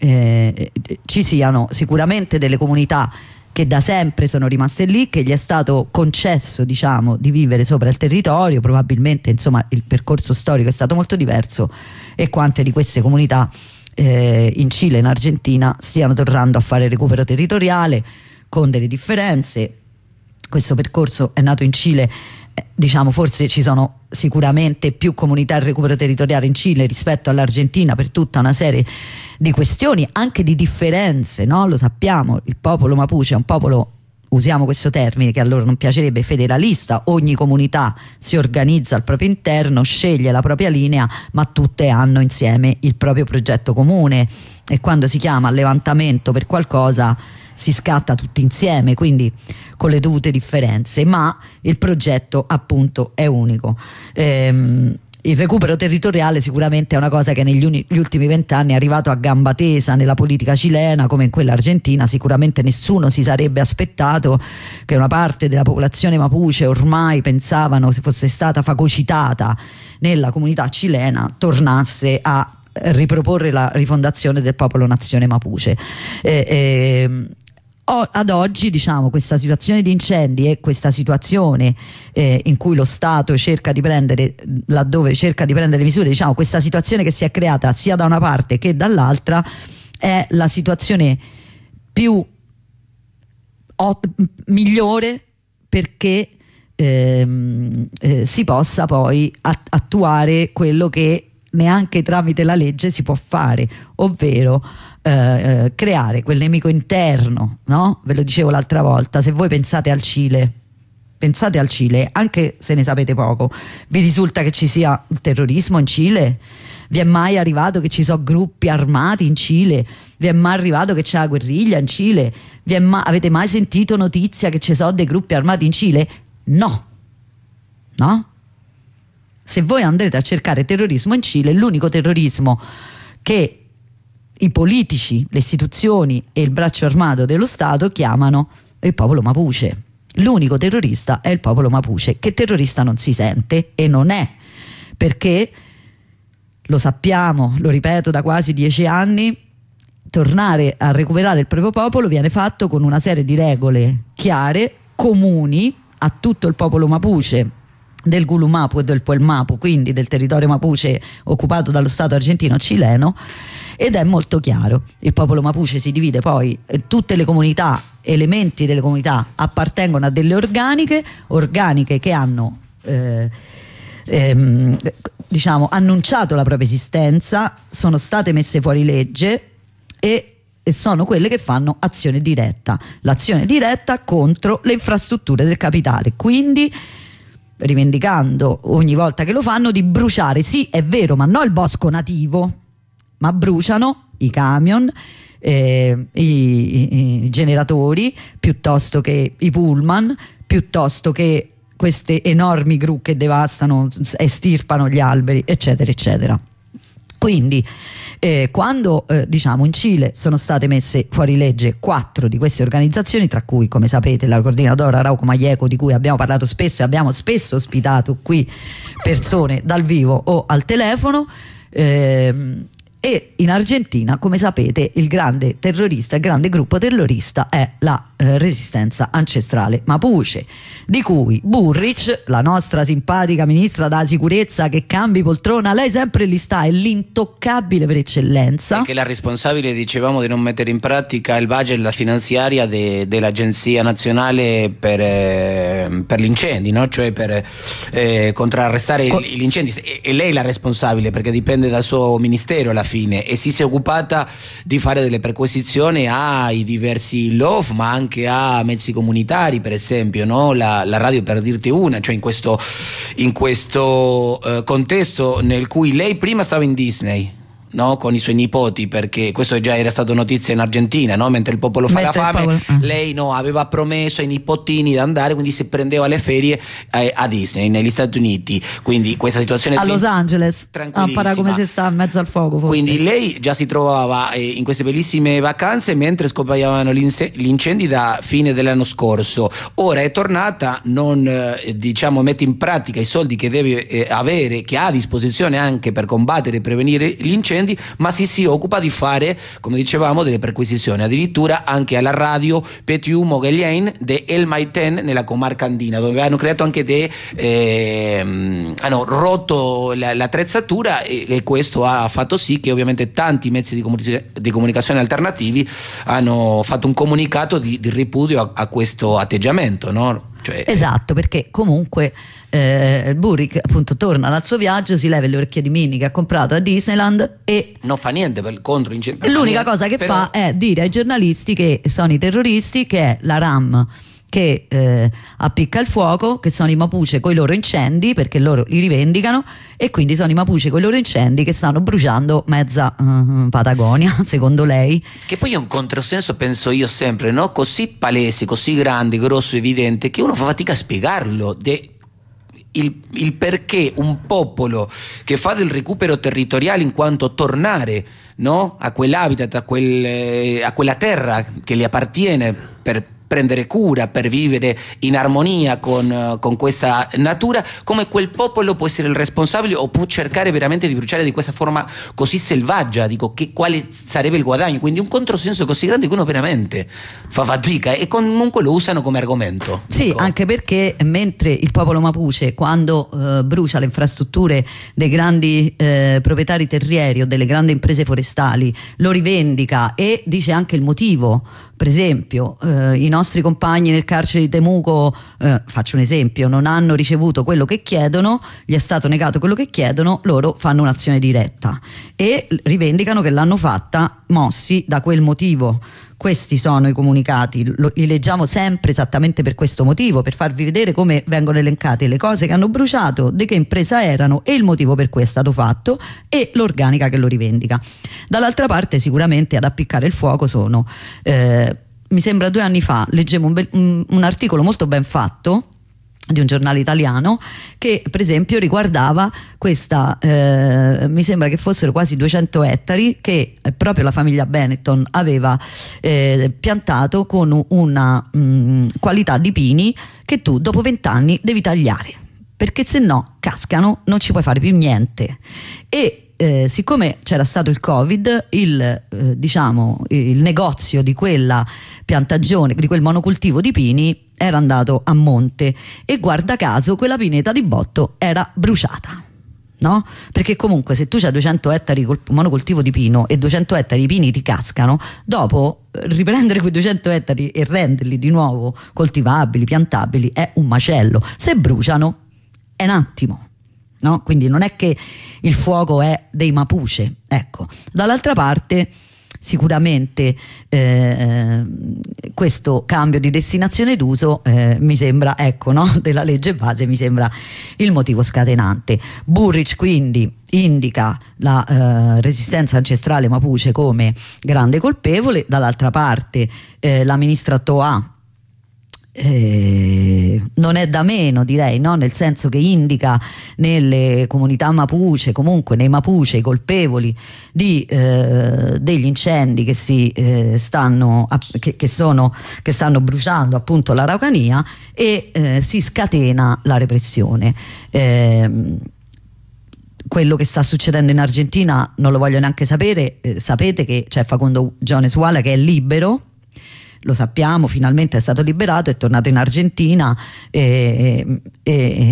eh, ci siano sicuramente delle comunità che da sempre sono rimaste lì, che gli è stato concesso, diciamo, di vivere sopra il territorio, probabilmente insomma il percorso storico è stato molto diverso, e quante di queste comunità eh, in Cile e in Argentina stiano tornando a fare recupero territoriale con delle differenze. Questo percorso è nato in Cile, diciamo forse ci sono sicuramente più comunità in recupero territoriale in Cile rispetto all'Argentina per tutta una serie di questioni, anche di differenze, no? Lo sappiamo, il popolo mapuche è un popolo, usiamo questo termine che a loro non piacerebbe, federalista. Ogni comunità si organizza al proprio interno, sceglie la propria linea, ma tutte hanno insieme il proprio progetto comune, e quando si chiama levantamento per qualcosa si scatta tutti insieme, quindi con le dovute differenze, ma il progetto appunto è unico. Ehm, il recupero territoriale sicuramente è una cosa che negli uni, gli ultimi vent'anni è arrivato a gamba tesa nella politica cilena come in quella argentina. Sicuramente nessuno si sarebbe aspettato che una parte della popolazione mapuche, ormai pensavano se fosse stata fagocitata nella comunità cilena, tornasse a riproporre la rifondazione del popolo nazione mapuche. Eh, eh, ad oggi, diciamo, questa situazione di incendi e questa situazione eh, in cui lo Stato cerca di prendere, laddove cerca di prendere misure, diciamo, questa situazione che si è creata sia da una parte che dall'altra è la situazione più o, migliore perché ehm, eh, si possa poi attuare quello che neanche tramite la legge si può fare, ovvero eh, creare quel nemico interno, no? Ve lo dicevo l'altra volta, se voi pensate al Cile, pensate al Cile, anche se ne sapete poco, vi risulta che ci sia il terrorismo in Cile? Vi è mai arrivato che ci sono gruppi armati in Cile? Vi è mai arrivato che c'è la guerriglia in Cile? Vi è mai, avete mai sentito notizia che ci sono dei gruppi armati in Cile? No, no? Se voi andrete a cercare terrorismo in Cile, l'unico terrorismo che i politici, le istituzioni e il braccio armato dello Stato chiamano il popolo mapuche. L'unico terrorista è il popolo mapuche, che terrorista non si sente e non è, perché lo sappiamo, lo ripeto da quasi dieci anni, tornare a recuperare il proprio popolo viene fatto con una serie di regole chiare, comuni a tutto il popolo mapuche del Gulumapu e del Puelmapu, quindi del territorio mapuche occupato dallo Stato argentino-cileno, ed è molto chiaro. Il popolo mapuche si divide poi, eh, tutte le comunità, elementi delle comunità appartengono a delle organiche, organiche che hanno eh, ehm, diciamo annunciato la propria esistenza, sono state messe fuori legge e e sono quelle che fanno azione diretta, l'azione diretta contro le infrastrutture del capitale, quindi rivendicando ogni volta che lo fanno di bruciare, sì è vero, ma non il bosco nativo, ma bruciano i camion, eh, i, i, i generatori, piuttosto che i pullman, piuttosto che queste enormi gru che devastano e stirpano gli alberi, eccetera eccetera. Quindi eh, quando eh, diciamo in Cile sono state messe fuori legge quattro di queste organizzazioni, tra cui, come sapete, la coordinadora Arauco Maglieco, di cui abbiamo parlato spesso e abbiamo spesso ospitato qui persone dal vivo o al telefono, ehm, e in Argentina, come sapete, il grande terrorista, il grande gruppo terrorista è la eh, resistenza ancestrale mapuche, di cui Burrich, la nostra simpatica ministra della sicurezza che cambi poltrona, lei sempre lì sta, è l'intoccabile per eccellenza. E che la responsabile, dicevamo, di non mettere in pratica il budget, la finanziaria de, dell'Agenzia Nazionale per, eh, per gli incendi, no? Cioè per eh, contrarrestare Co- gli incendi. E, e lei è la responsabile, perché dipende dal suo ministero alla fine, e si si è occupata di fare delle perquisizioni ai diversi L O F, ma anche a mezzi comunitari, per esempio, no? la, la radio, per dirti una, cioè in questo, in questo uh, contesto nel cui lei prima stava in Disney, no? Con i suoi nipoti, perché questo già era stato notizia in Argentina, no? Mentre il popolo fa Mentre la fame, popolo... ah. lei no, aveva promesso ai nipotini di andare, quindi si prendeva le ferie eh, a Disney negli Stati Uniti, quindi questa situazione a Los Angeles, impara come si sta in mezzo al fuoco, forse. Quindi lei già si trovava eh, in queste bellissime vacanze mentre scoppiavano gli incendi da fine dell'anno scorso. Ora è tornata, non eh, diciamo mette in pratica i soldi che deve eh, avere, che ha a disposizione anche per combattere e prevenire gli incendi, ma si si occupa di fare, come dicevamo, delle perquisizioni, addirittura anche alla radio Petiu Moguelien de El Maitén nella comarca andina, dove hanno creato anche de eh, hanno rotto la, l'attrezzatura, e, e questo ha fatto sì che ovviamente tanti mezzi di, comunica- di comunicazione alternativi hanno fatto un comunicato di, di ripudio a, a questo atteggiamento, no? Cioè, esatto, perché comunque eh, Burrich appunto torna dal suo viaggio, si leva le orecchie di Minnie che ha comprato a Disneyland e non fa niente per contro incendi. L'unica cosa che però... fa è dire ai giornalisti che sono i terroristi, che è la RAM che eh, appicca il fuoco, che sono i Mapuche coi loro incendi, perché loro li rivendicano, e quindi sono i Mapuche coi loro incendi che stanno bruciando mezza uh, Patagonia, secondo lei. Che poi è un controsenso, penso io sempre, no? Così palese, così grande, grosso, evidente, che uno fa fatica a spiegarlo. De- il, il perché un popolo che fa del recupero territoriale in quanto tornare, no? A quell'habitat, a, quel, a quella terra che gli appartiene, per prendere cura, per vivere in armonia con, con questa natura, come quel popolo può essere il responsabile o può cercare veramente di bruciare di questa forma così selvaggia. Dico, che quale sarebbe il guadagno? Quindi un controsenso così grande che uno veramente fa fatica, e comunque lo usano come argomento. Sì, dico. Anche perché mentre il popolo Mapuche, quando eh, brucia le infrastrutture dei grandi eh, proprietari terrieri o delle grandi imprese forestali, lo rivendica e dice anche il motivo. Per esempio, eh, i nostri compagni nel carcere di Temuco, eh, faccio un esempio, non hanno ricevuto quello che chiedono, gli è stato negato quello che chiedono, loro fanno un'azione diretta e rivendicano che l'hanno fatta mossi da quel motivo. Questi sono i comunicati, lo, li leggiamo sempre esattamente per questo motivo, per farvi vedere come vengono elencate le cose che hanno bruciato, di che impresa erano e il motivo per cui è stato fatto, e l'organica che lo rivendica. Dall'altra parte sicuramente ad appiccare il fuoco sono, eh, mi sembra due anni fa, leggevo un, bel, un, un articolo molto ben fatto di un giornale italiano che per esempio riguardava questa, eh, mi sembra che fossero quasi duecento ettari che eh, proprio la famiglia Benetton aveva eh, piantato con una mh, qualità di pini che tu dopo vent'anni devi tagliare, perché se no cascano, non ci puoi fare più niente. E Eh, siccome c'era stato il Covid, il, eh, diciamo, il negozio di quella piantagione, di quel monocultivo di pini era andato a monte, e guarda caso quella pineta di botto era bruciata, no? Perché comunque se tu c'hai duecento ettari col monocultivo di pino e duecento ettari di pini ti cascano, dopo riprendere quei duecento ettari e renderli di nuovo coltivabili, piantabili è un macello. Se bruciano è un attimo. No? Quindi non è che il fuoco è dei Mapuche, ecco. Dall'altra parte sicuramente eh, questo cambio di destinazione d'uso eh, mi sembra, ecco, no? della legge base mi sembra il motivo scatenante. Burrich quindi indica la eh, resistenza ancestrale Mapuche come grande colpevole, dall'altra parte eh, la ministra Toa Eh, non è da meno, direi, no? Nel senso che indica nelle comunità Mapuche, comunque nei Mapuche, i colpevoli di, eh, degli incendi che si eh, stanno che, che sono che stanno bruciando appunto l'Araucanía, e eh, si scatena la repressione. Eh, quello che sta succedendo in Argentina non lo voglio neanche sapere, eh, sapete che c'è Facundo Jones Wala che è libero, lo sappiamo, finalmente è stato liberato, è tornato in Argentina e, e,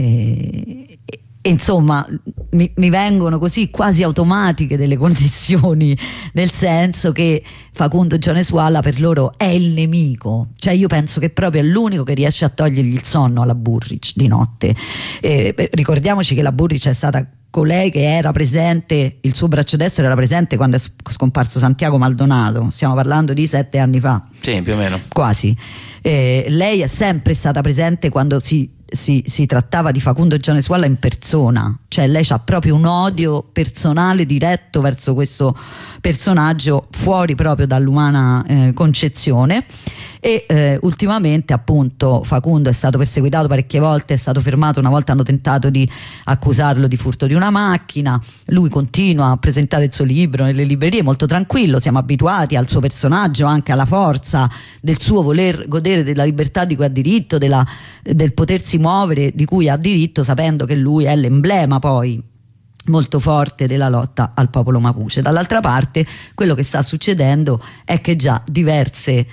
e, e insomma mi, mi vengono così quasi automatiche delle connessioni, nel senso che Facundo Gianesualla per loro è il nemico, cioè io penso che proprio è l'unico che riesce a togliergli il sonno alla Burric di notte. Eh, ricordiamoci che la Burric è stata colei che era presente, il suo braccio destro era presente quando è scomparso Santiago Maldonado, stiamo parlando di sette anni fa. Sì, più o meno. Quasi. Eh, lei è sempre stata presente quando si, si, si trattava di Facundo Gianesualla in persona, cioè lei ha proprio un odio personale diretto verso questo personaggio fuori proprio dall'umana eh, concezione. E eh, ultimamente appunto Facundo è stato perseguitato parecchie volte, è stato fermato, una volta hanno tentato di accusarlo di furto di una macchina, lui continua a presentare il suo libro nelle librerie molto tranquillo, siamo abituati al suo personaggio, anche alla forza del suo voler godere della libertà di cui ha diritto, della, del potersi muovere di cui ha diritto, sapendo che lui è l'emblema poi molto forte della lotta al popolo mapuche. Dall'altra parte quello che sta succedendo è che già diverse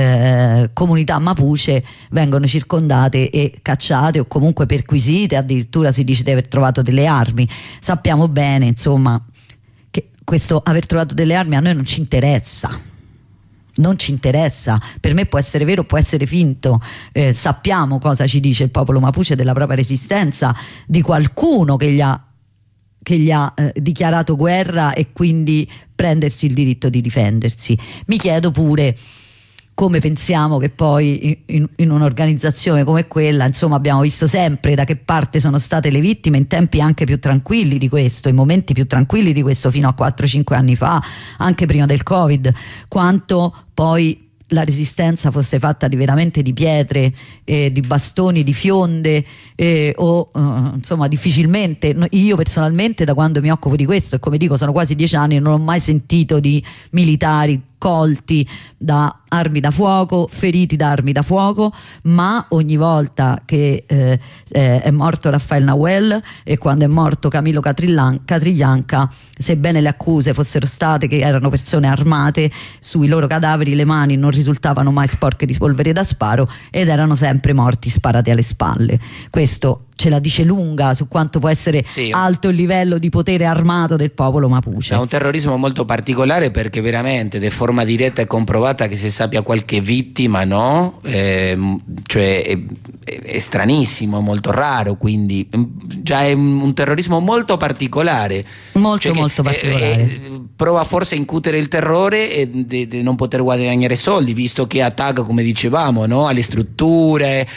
eh, comunità mapuche vengono circondate e cacciate o comunque perquisite, addirittura si dice di aver trovato delle armi. Sappiamo bene insomma che questo aver trovato delle armi a noi non ci interessa, non ci interessa, per me può essere vero, può essere finto, eh, sappiamo cosa ci dice il popolo mapuche della propria resistenza, di qualcuno che gli ha che gli ha eh, dichiarato guerra e quindi prendersi il diritto di difendersi. Mi chiedo pure come pensiamo che poi in, in un'organizzazione come quella, insomma, abbiamo visto sempre da che parte sono state le vittime in tempi anche più tranquilli di questo, in momenti più tranquilli di questo, fino a quattro cinque anni fa, anche prima del Covid, quanto poi la resistenza fosse fatta di veramente di pietre, eh, di bastoni, di fionde eh, o eh, insomma difficilmente, io personalmente da quando mi occupo di questo, e come dico sono quasi dieci anni, non ho mai sentito di militari colti da armi da fuoco, feriti da armi da fuoco, ma ogni volta che eh, eh, è morto Rafael Nahuel e quando è morto Camilo Catrillan- Catriglianca, sebbene le accuse fossero state che erano persone armate, sui loro cadaveri le mani non risultavano mai sporche di polvere da sparo ed erano sempre morti sparati alle spalle. Questo ce la dice lunga su quanto può essere sì. alto il livello di potere armato del popolo mapuche. È un terrorismo molto particolare perché veramente di forma diretta e comprovata che si sappia qualche vittima, no? Eh, cioè è, è, è stranissimo, molto raro, quindi già è un, un terrorismo molto particolare. Molto cioè molto che, particolare. Eh, eh, prova forse a incutere il terrore e di non poter guadagnare soldi, visto che attacca, come dicevamo, no? alle strutture,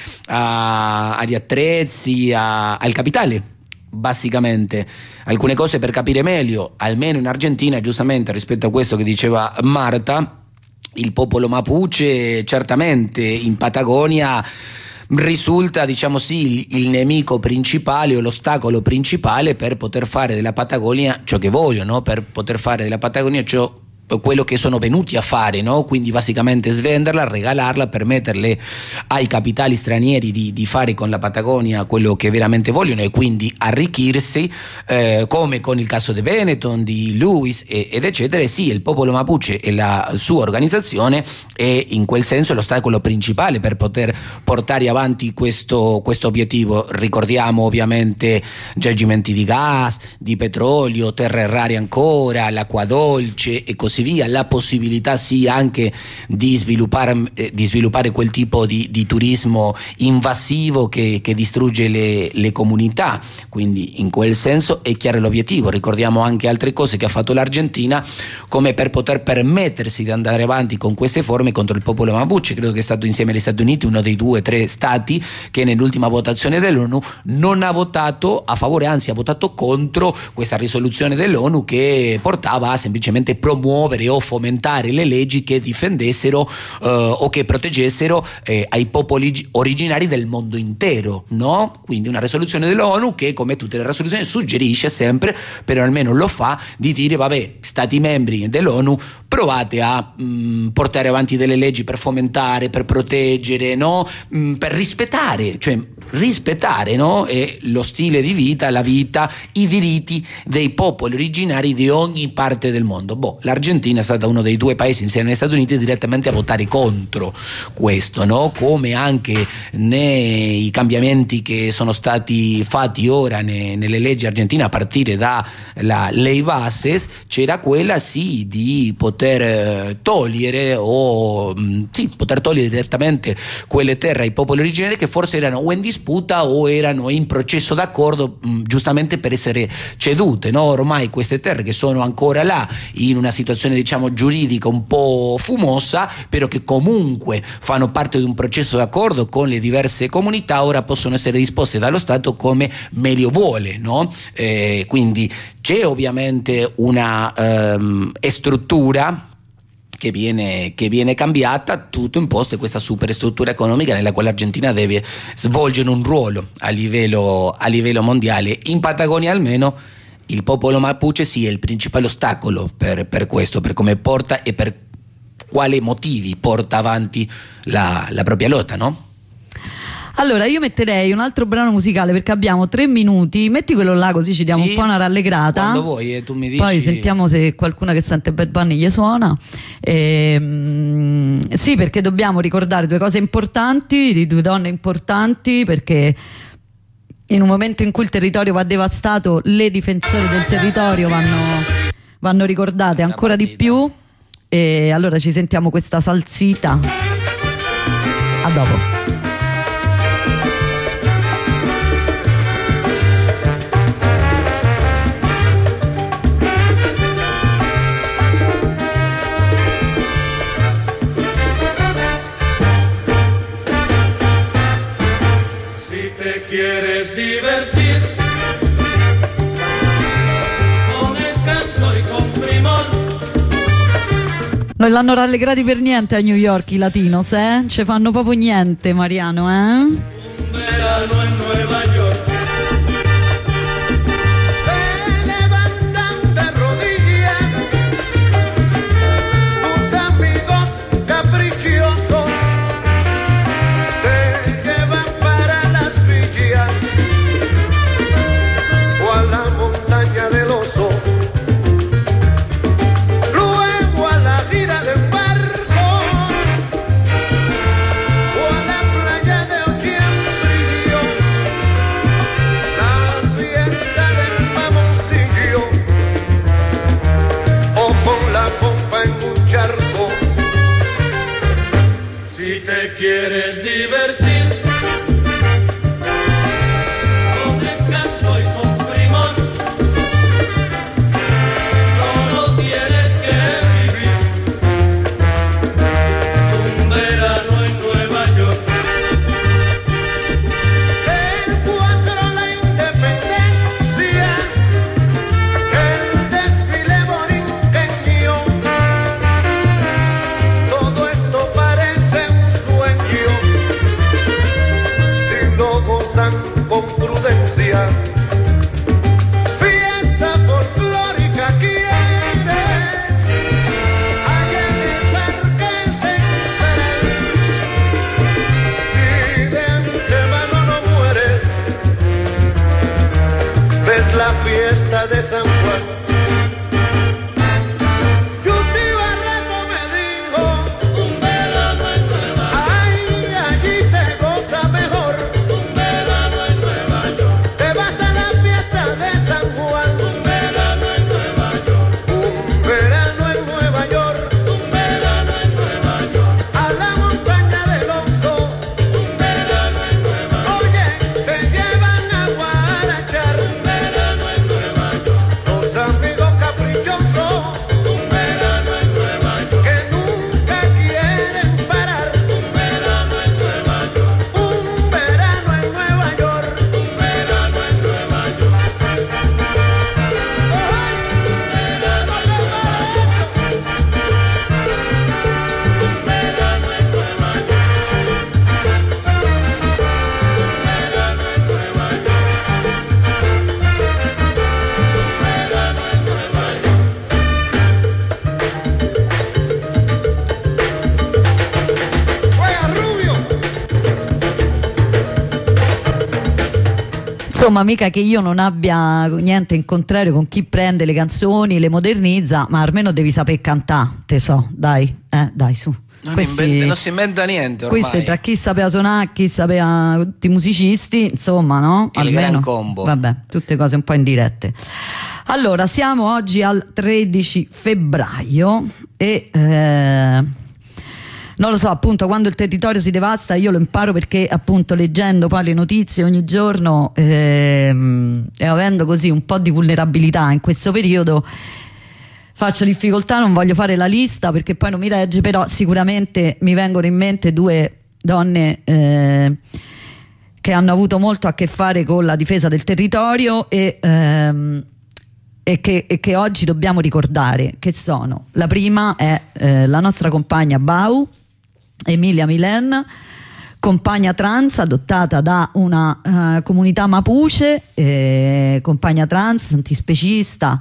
a, agli attrezzi, A, al capitale, basicamente. Alcune cose per capire meglio, almeno in Argentina, giustamente rispetto a questo che diceva Marta, il popolo mapuche certamente in Patagonia risulta, diciamo sì, il, il nemico principale o l'ostacolo principale per poter fare della Patagonia ciò che vogliono, per poter fare della Patagonia ciò quello che sono venuti a fare, no? Quindi basicamente svenderla, regalarla, permetterle ai capitali stranieri di, di fare con la Patagonia quello che veramente vogliono e quindi arricchirsi, eh, come con il caso di Benetton, di Lewis e, ed eccetera. E sì, il popolo mapuche e la sua organizzazione è in quel senso l'ostacolo principale per poter portare avanti questo, questo obiettivo. Ricordiamo ovviamente giacimenti di gas, di petrolio, terre rare ancora, l'acqua dolce e così via, la possibilità sì anche di sviluppare, eh, di sviluppare quel tipo di, di turismo invasivo che, che distrugge le, le comunità, quindi in quel senso è chiaro l'obiettivo. Ricordiamo anche altre cose che ha fatto l'Argentina come per poter permettersi di andare avanti con queste forme contro il popolo mapuche. Credo che è stato insieme agli Stati Uniti uno dei due o tre stati che nell'ultima votazione dell'ONU non ha votato a favore, anzi ha votato contro questa risoluzione dell'ONU che portava a semplicemente promuovere o fomentare le leggi che difendessero eh, o che proteggessero eh, ai popoli originari del mondo intero, no? Quindi una risoluzione dell'ONU che, come tutte le risoluzioni, suggerisce sempre, però almeno lo fa, di dire vabbè, sta stati membri dell'ONU, provate a mh, portare avanti delle leggi per fomentare, per proteggere, no? mh, per rispettare, cioè rispettare, no? e lo stile di vita, la vita, i diritti dei popoli originari di ogni parte del mondo. Boh, l'Argentina è stata uno dei due paesi insieme agli Stati Uniti direttamente a votare contro questo, no? come anche nei cambiamenti che sono stati fatti ora ne, nelle leggi argentine a partire dalla Ley Bases, c'era quella sì di poter togliere o mh, sì, poter togliere direttamente quelle terre ai popoli originari che forse erano o in disputa o erano in processo d'accordo mh, giustamente per essere cedute, no? Ormai queste terre che sono ancora là in una situazione diciamo giuridica un po' fumosa, però che comunque fanno parte di un processo d'accordo con le diverse comunità, ora possono essere disposte dallo Stato come meglio vuole, no? Eh, quindi c'è ovviamente una ehm, struttura che viene, che viene cambiata, tutto imposto, e questa superstruttura economica nella quale l'Argentina deve svolgere un ruolo a livello, a livello mondiale. In Patagonia almeno il popolo mapuche sì è il principale ostacolo per, per questo, per come porta e per quali motivi porta avanti la, la propria lotta, no? Allora io metterei un altro brano musicale perché abbiamo tre minuti, metti quello là così ci diamo sì, un po' una rallegrata. Quando vuoi, eh, tu mi dici. Poi sentiamo se qualcuno che sente Bad Bunny gli suona. Ehm, sì, perché dobbiamo ricordare due cose importanti, di due donne importanti, perché in un momento in cui il territorio va devastato, le difensori del territorio vanno, vanno ricordate ancora di più. E allora ci sentiamo questa salsita. A dopo. ¿Quieres divertir con el canto y con primor? Non l'hanno rallegrati per niente a New York i latinos, eh? Ci fanno proprio niente, Mariano, eh? Un verano en Nueva York. Se levantan de rodillas tus amigos caprichosos. Te llevan para las villas o a la montaña del oso. Luego a la gira de un barco o a la playa de Ochiembrillo, la fiesta del mamoncillo o con la pompa en un charco. Si te quieres divertir con el canto y con primor, solo tienes que vivir un verano en Nueva York. El cuatro la independencia, el desfile borinqueño, todo esto parece un sueño. Insomma, mica che io non abbia niente in contrario con chi prende le canzoni, le modernizza, ma almeno devi sapere cantare, te so, dai, eh, dai, su. Non, Questi, inventa, non si inventa niente ormai. Queste tra chi sapeva suonare, chi sapeva tutti i musicisti, insomma, no? Il Almeno, gran combo. Vabbè, tutte cose un po' indirette. Allora, siamo oggi al tredici febbraio e eh, non lo so, appunto, quando il territorio si devasta io lo imparo perché appunto leggendo poi le notizie ogni giorno ehm, e avendo così un po' di vulnerabilità in questo periodo faccio difficoltà, non voglio fare la lista perché poi non mi regge, però sicuramente mi vengono in mente due donne eh, che hanno avuto molto a che fare con la difesa del territorio e, ehm, e, che, e che oggi dobbiamo ricordare, che sono: la prima è eh, la nostra compagna Bau, Emilia Milen, compagna trans adottata da una uh, comunità mapuche, eh, compagna trans antispecista,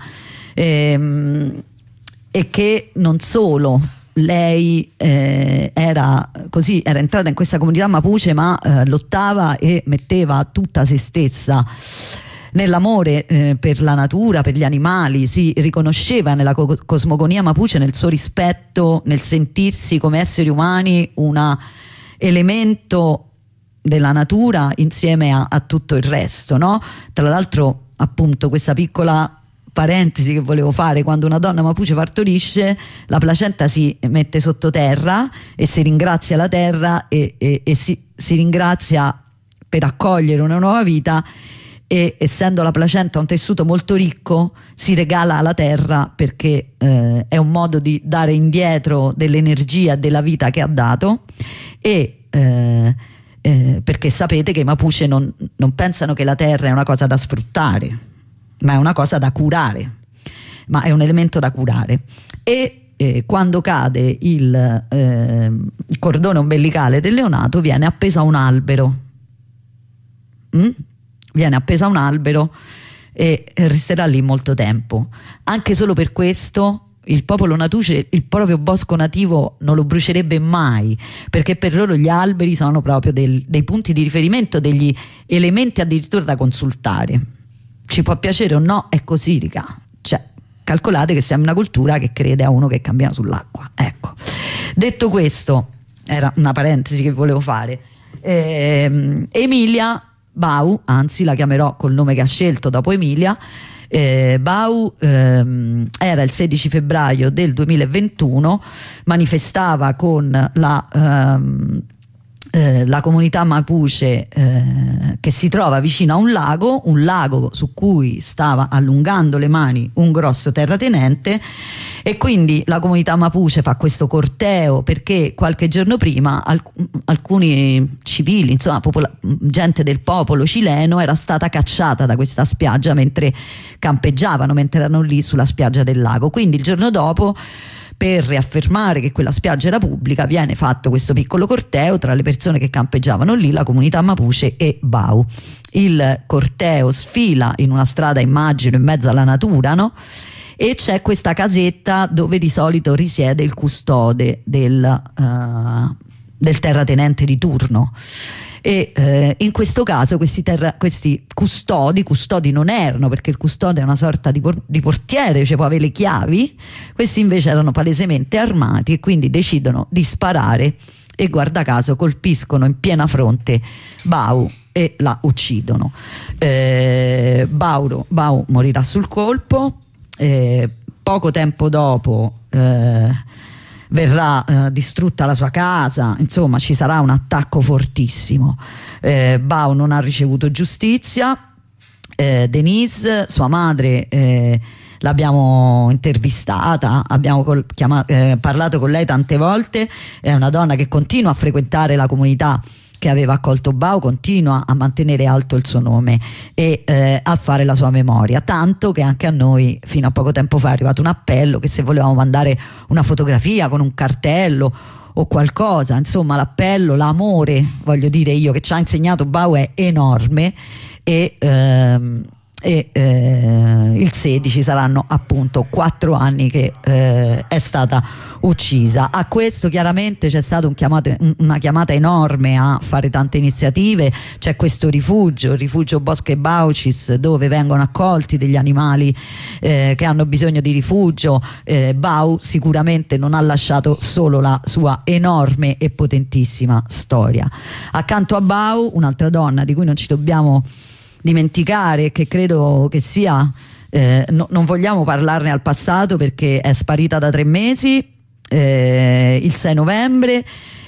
ehm, e che non solo lei eh, era così, era entrata in questa comunità mapuche, ma eh, lottava e metteva tutta se stessa nell'amore eh, per la natura, per gli animali, si riconosceva nella co- cosmogonia mapuche, nel suo rispetto, nel sentirsi come esseri umani un elemento della natura insieme a, a tutto il resto, no? Tra l'altro, appunto, questa piccola parentesi che volevo fare: quando una donna mapuche partorisce, la placenta si mette sottoterra e si ringrazia la terra e, e, e si, si ringrazia per accogliere una nuova vita, e essendo la placenta un tessuto molto ricco si regala alla terra perché eh, è un modo di dare indietro dell'energia, della vita che ha dato, e eh, eh, perché sapete che i mapuche non, non pensano che la terra è una cosa da sfruttare, ma è una cosa da curare, ma è un elemento da curare. E eh, quando cade il eh, cordone ombelicale del neonato viene appeso a un albero, mm? viene appesa a un albero e resterà lì molto tempo. Anche solo per questo il popolo natuce il proprio bosco nativo non lo brucerebbe mai, perché per loro gli alberi sono proprio del, dei punti di riferimento, degli elementi addirittura da consultare. Ci può piacere o no, è così, riga. Cioè, calcolate che siamo una cultura che crede a uno che cammina sull'acqua. Ecco, detto questo, era una parentesi che volevo fare. ehm, Emilia Bau, anzi la chiamerò col nome che ha scelto dopo Emilia, eh, Bau ehm, era il sedici febbraio del duemilaventuno, manifestava con la, ehm, eh, la comunità mapuche eh, che si trova vicino a un lago, un lago su cui stava allungando le mani un grosso terratenente, e quindi la comunità mapuche fa questo corteo perché qualche giorno prima alc- alcuni civili, insomma popola- gente del popolo cileno era stata cacciata da questa spiaggia mentre campeggiavano, mentre erano lì sulla spiaggia del lago. Quindi il giorno dopo, per riaffermare che quella spiaggia era pubblica, viene fatto questo piccolo corteo tra le persone che campeggiavano lì, la comunità mapuche e Bau. Il corteo sfila in una strada, immagino, in mezzo alla natura, no? E c'è questa casetta dove di solito risiede il custode del, uh, del terratenente di turno. E eh, in questo caso questi, terra, questi custodi, custodi non erano, perché il custode è una sorta di, por- di portiere, cioè può avere le chiavi. Questi invece erano palesemente armati e quindi decidono di sparare e guarda caso colpiscono in piena fronte Bau e la uccidono. eh, Bau, Bau morirà sul colpo. Eh, poco tempo dopo eh, verrà eh, distrutta la sua casa, insomma ci sarà un attacco fortissimo. eh, Bau non ha ricevuto giustizia. eh, Denise, sua madre, eh, l'abbiamo intervistata, abbiamo col- chiama- eh, parlato con lei tante volte. È una donna che continua a frequentare la comunità che aveva accolto Bau, continua a mantenere alto il suo nome e eh, a fare la sua memoria, tanto che anche a noi fino a poco tempo fa è arrivato un appello che se volevamo mandare una fotografia con un cartello o qualcosa, insomma l'appello, l'amore, voglio dire io, che ci ha insegnato Bau è enorme, e, ehm, e eh, il sedici saranno appunto quattro anni che eh, è stata uccisa. A questo chiaramente c'è stata un chiamato, una chiamata enorme a fare tante iniziative. C'è questo rifugio, il rifugio Bosche Baucis, dove vengono accolti degli animali eh, che hanno bisogno di rifugio. eh, Bau sicuramente non ha lasciato solo la sua enorme e potentissima storia. Accanto a Bau un'altra donna di cui non ci dobbiamo dimenticare, che credo che sia eh, no, non vogliamo parlarne al passato perché è sparita da tre mesi, eh, il sei novembre,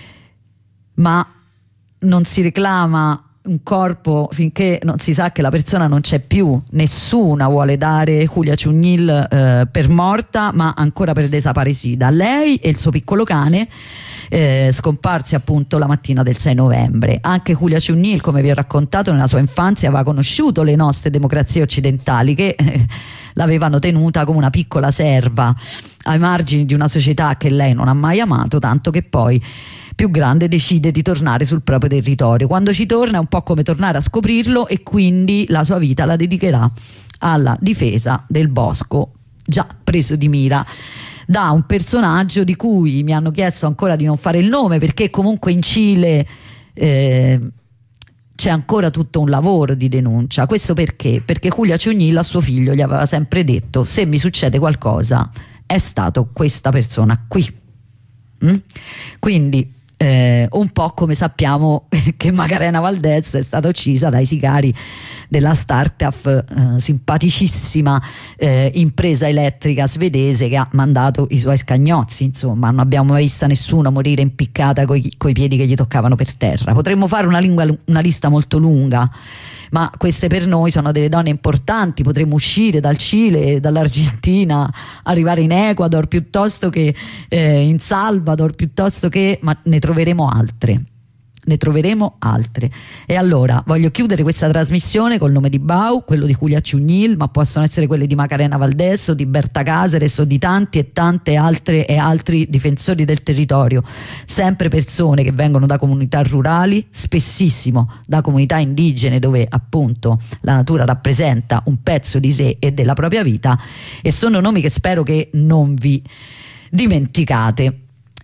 ma non si reclama un corpo finché non si sa che la persona non c'è più. Nessuna vuole dare Julia Ciugnil eh, per morta, ma ancora per desaparecida. Lei e il suo piccolo cane Eh, scomparsi appunto la mattina del sei novembre. Anche Julia Ciugnil, come vi ho raccontato, nella sua infanzia aveva conosciuto le nostre democrazie occidentali che eh, l'avevano tenuta come una piccola serva ai margini di una società che lei non ha mai amato, tanto che poi più grande decide di tornare sul proprio territorio. Quando ci torna è un po' come tornare a scoprirlo, e quindi la sua vita la dedicherà alla difesa del bosco già preso di mira da un personaggio di cui mi hanno chiesto ancora di non fare il nome, perché comunque in Cile eh, c'è ancora tutto un lavoro di denuncia. Questo perché? Perché Julia Ciugnil a suo figlio gli aveva sempre detto: se mi succede qualcosa è stato questa persona qui. mm? Quindi eh, un po' come sappiamo che Macarena Valdez è stata uccisa dai sicari della startup eh, simpaticissima eh, impresa elettrica svedese che ha mandato i suoi scagnozzi. Insomma, non abbiamo mai visto nessuno morire impiccata coi, coi piedi che gli toccavano per terra. Potremmo fare una, lingua, una lista molto lunga, ma queste per noi sono delle donne importanti. Potremmo uscire dal Cile, dall'Argentina, arrivare in Ecuador piuttosto che eh, in Salvador, piuttosto che, ma ne troveremo altre. Ne troveremo altre. E allora voglio chiudere questa trasmissione col nome di Bau, quello di Julia Ciugnil, ma possono essere quelli di Macarena Valdez o di Berta Cáceres o di tanti e tante altre e altri difensori del territorio, sempre persone che vengono da comunità rurali, spessissimo da comunità indigene, dove appunto la natura rappresenta un pezzo di sé e della propria vita, e sono nomi che spero che non vi dimenticate.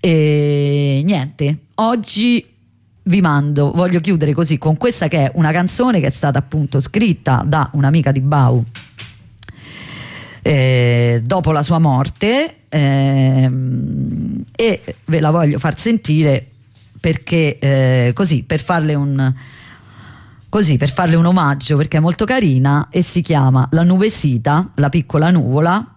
E niente, oggi vi mando, voglio chiudere così con questa, che è una canzone che è stata appunto scritta da un'amica di Bau eh, dopo la sua morte, eh, e ve la voglio far sentire perché eh, così per farle un così per farle un omaggio, perché è molto carina e si chiama La Nuvesita, la piccola nuvola,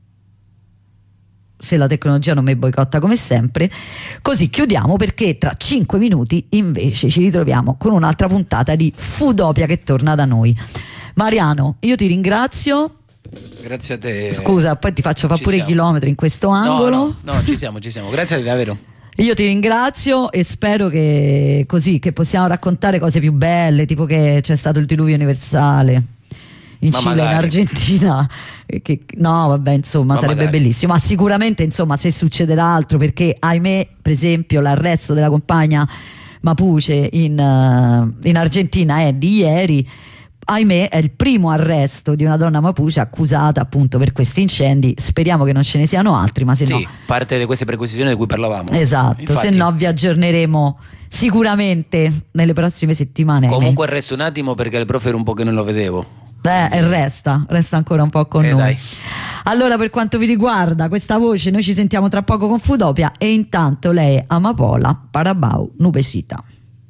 se la tecnologia non mi boicotta come sempre. Così chiudiamo, perché tra cinque minuti invece ci ritroviamo con un'altra puntata di Foodopia che torna da noi. Mariano, io ti ringrazio. Grazie a te. Scusa, poi ti faccio fare pure i chilometri in questo angolo. No, no, no, ci siamo, ci siamo. Grazie a te davvero. Io ti ringrazio e spero che così che possiamo raccontare cose più belle, tipo che c'è stato il diluvio universale in ma Cile, magari. in Argentina, che, no vabbè insomma ma sarebbe magari. bellissimo, ma sicuramente insomma se succederà altro, perché ahimè per esempio l'arresto della compagna Mapuche in, uh, in Argentina è di ieri. Ahimè è il primo arresto di una donna Mapuche accusata appunto per questi incendi. Speriamo che non ce ne siano altri, ma se Sì, no parte di queste perquisizioni di cui parlavamo. esatto, Infatti, se no vi aggiorneremo sicuramente nelle prossime settimane. ahimè. comunque resto un attimo perché il prof era un po' che non lo vedevo. Beh, e resta, resta ancora un po' con Eh, noi. dai. Allora, per quanto vi riguarda questa voce, noi ci sentiamo tra poco con Foodopia, e intanto lei è Amapola Parabau Nubesita.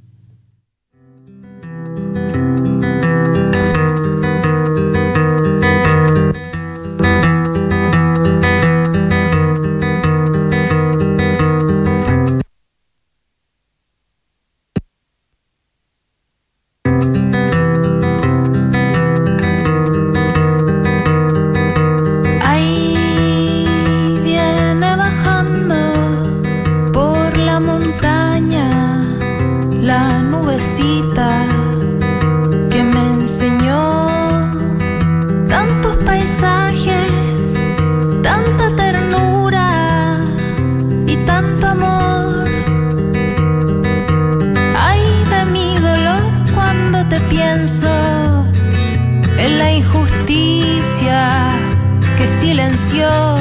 Ahí viene bajando por la montaña la nubecita que me enseñó tantos paisajes, tanta ternura y tanto amor. Ay, de mi dolor cuando te pienso en la injusticia silenció.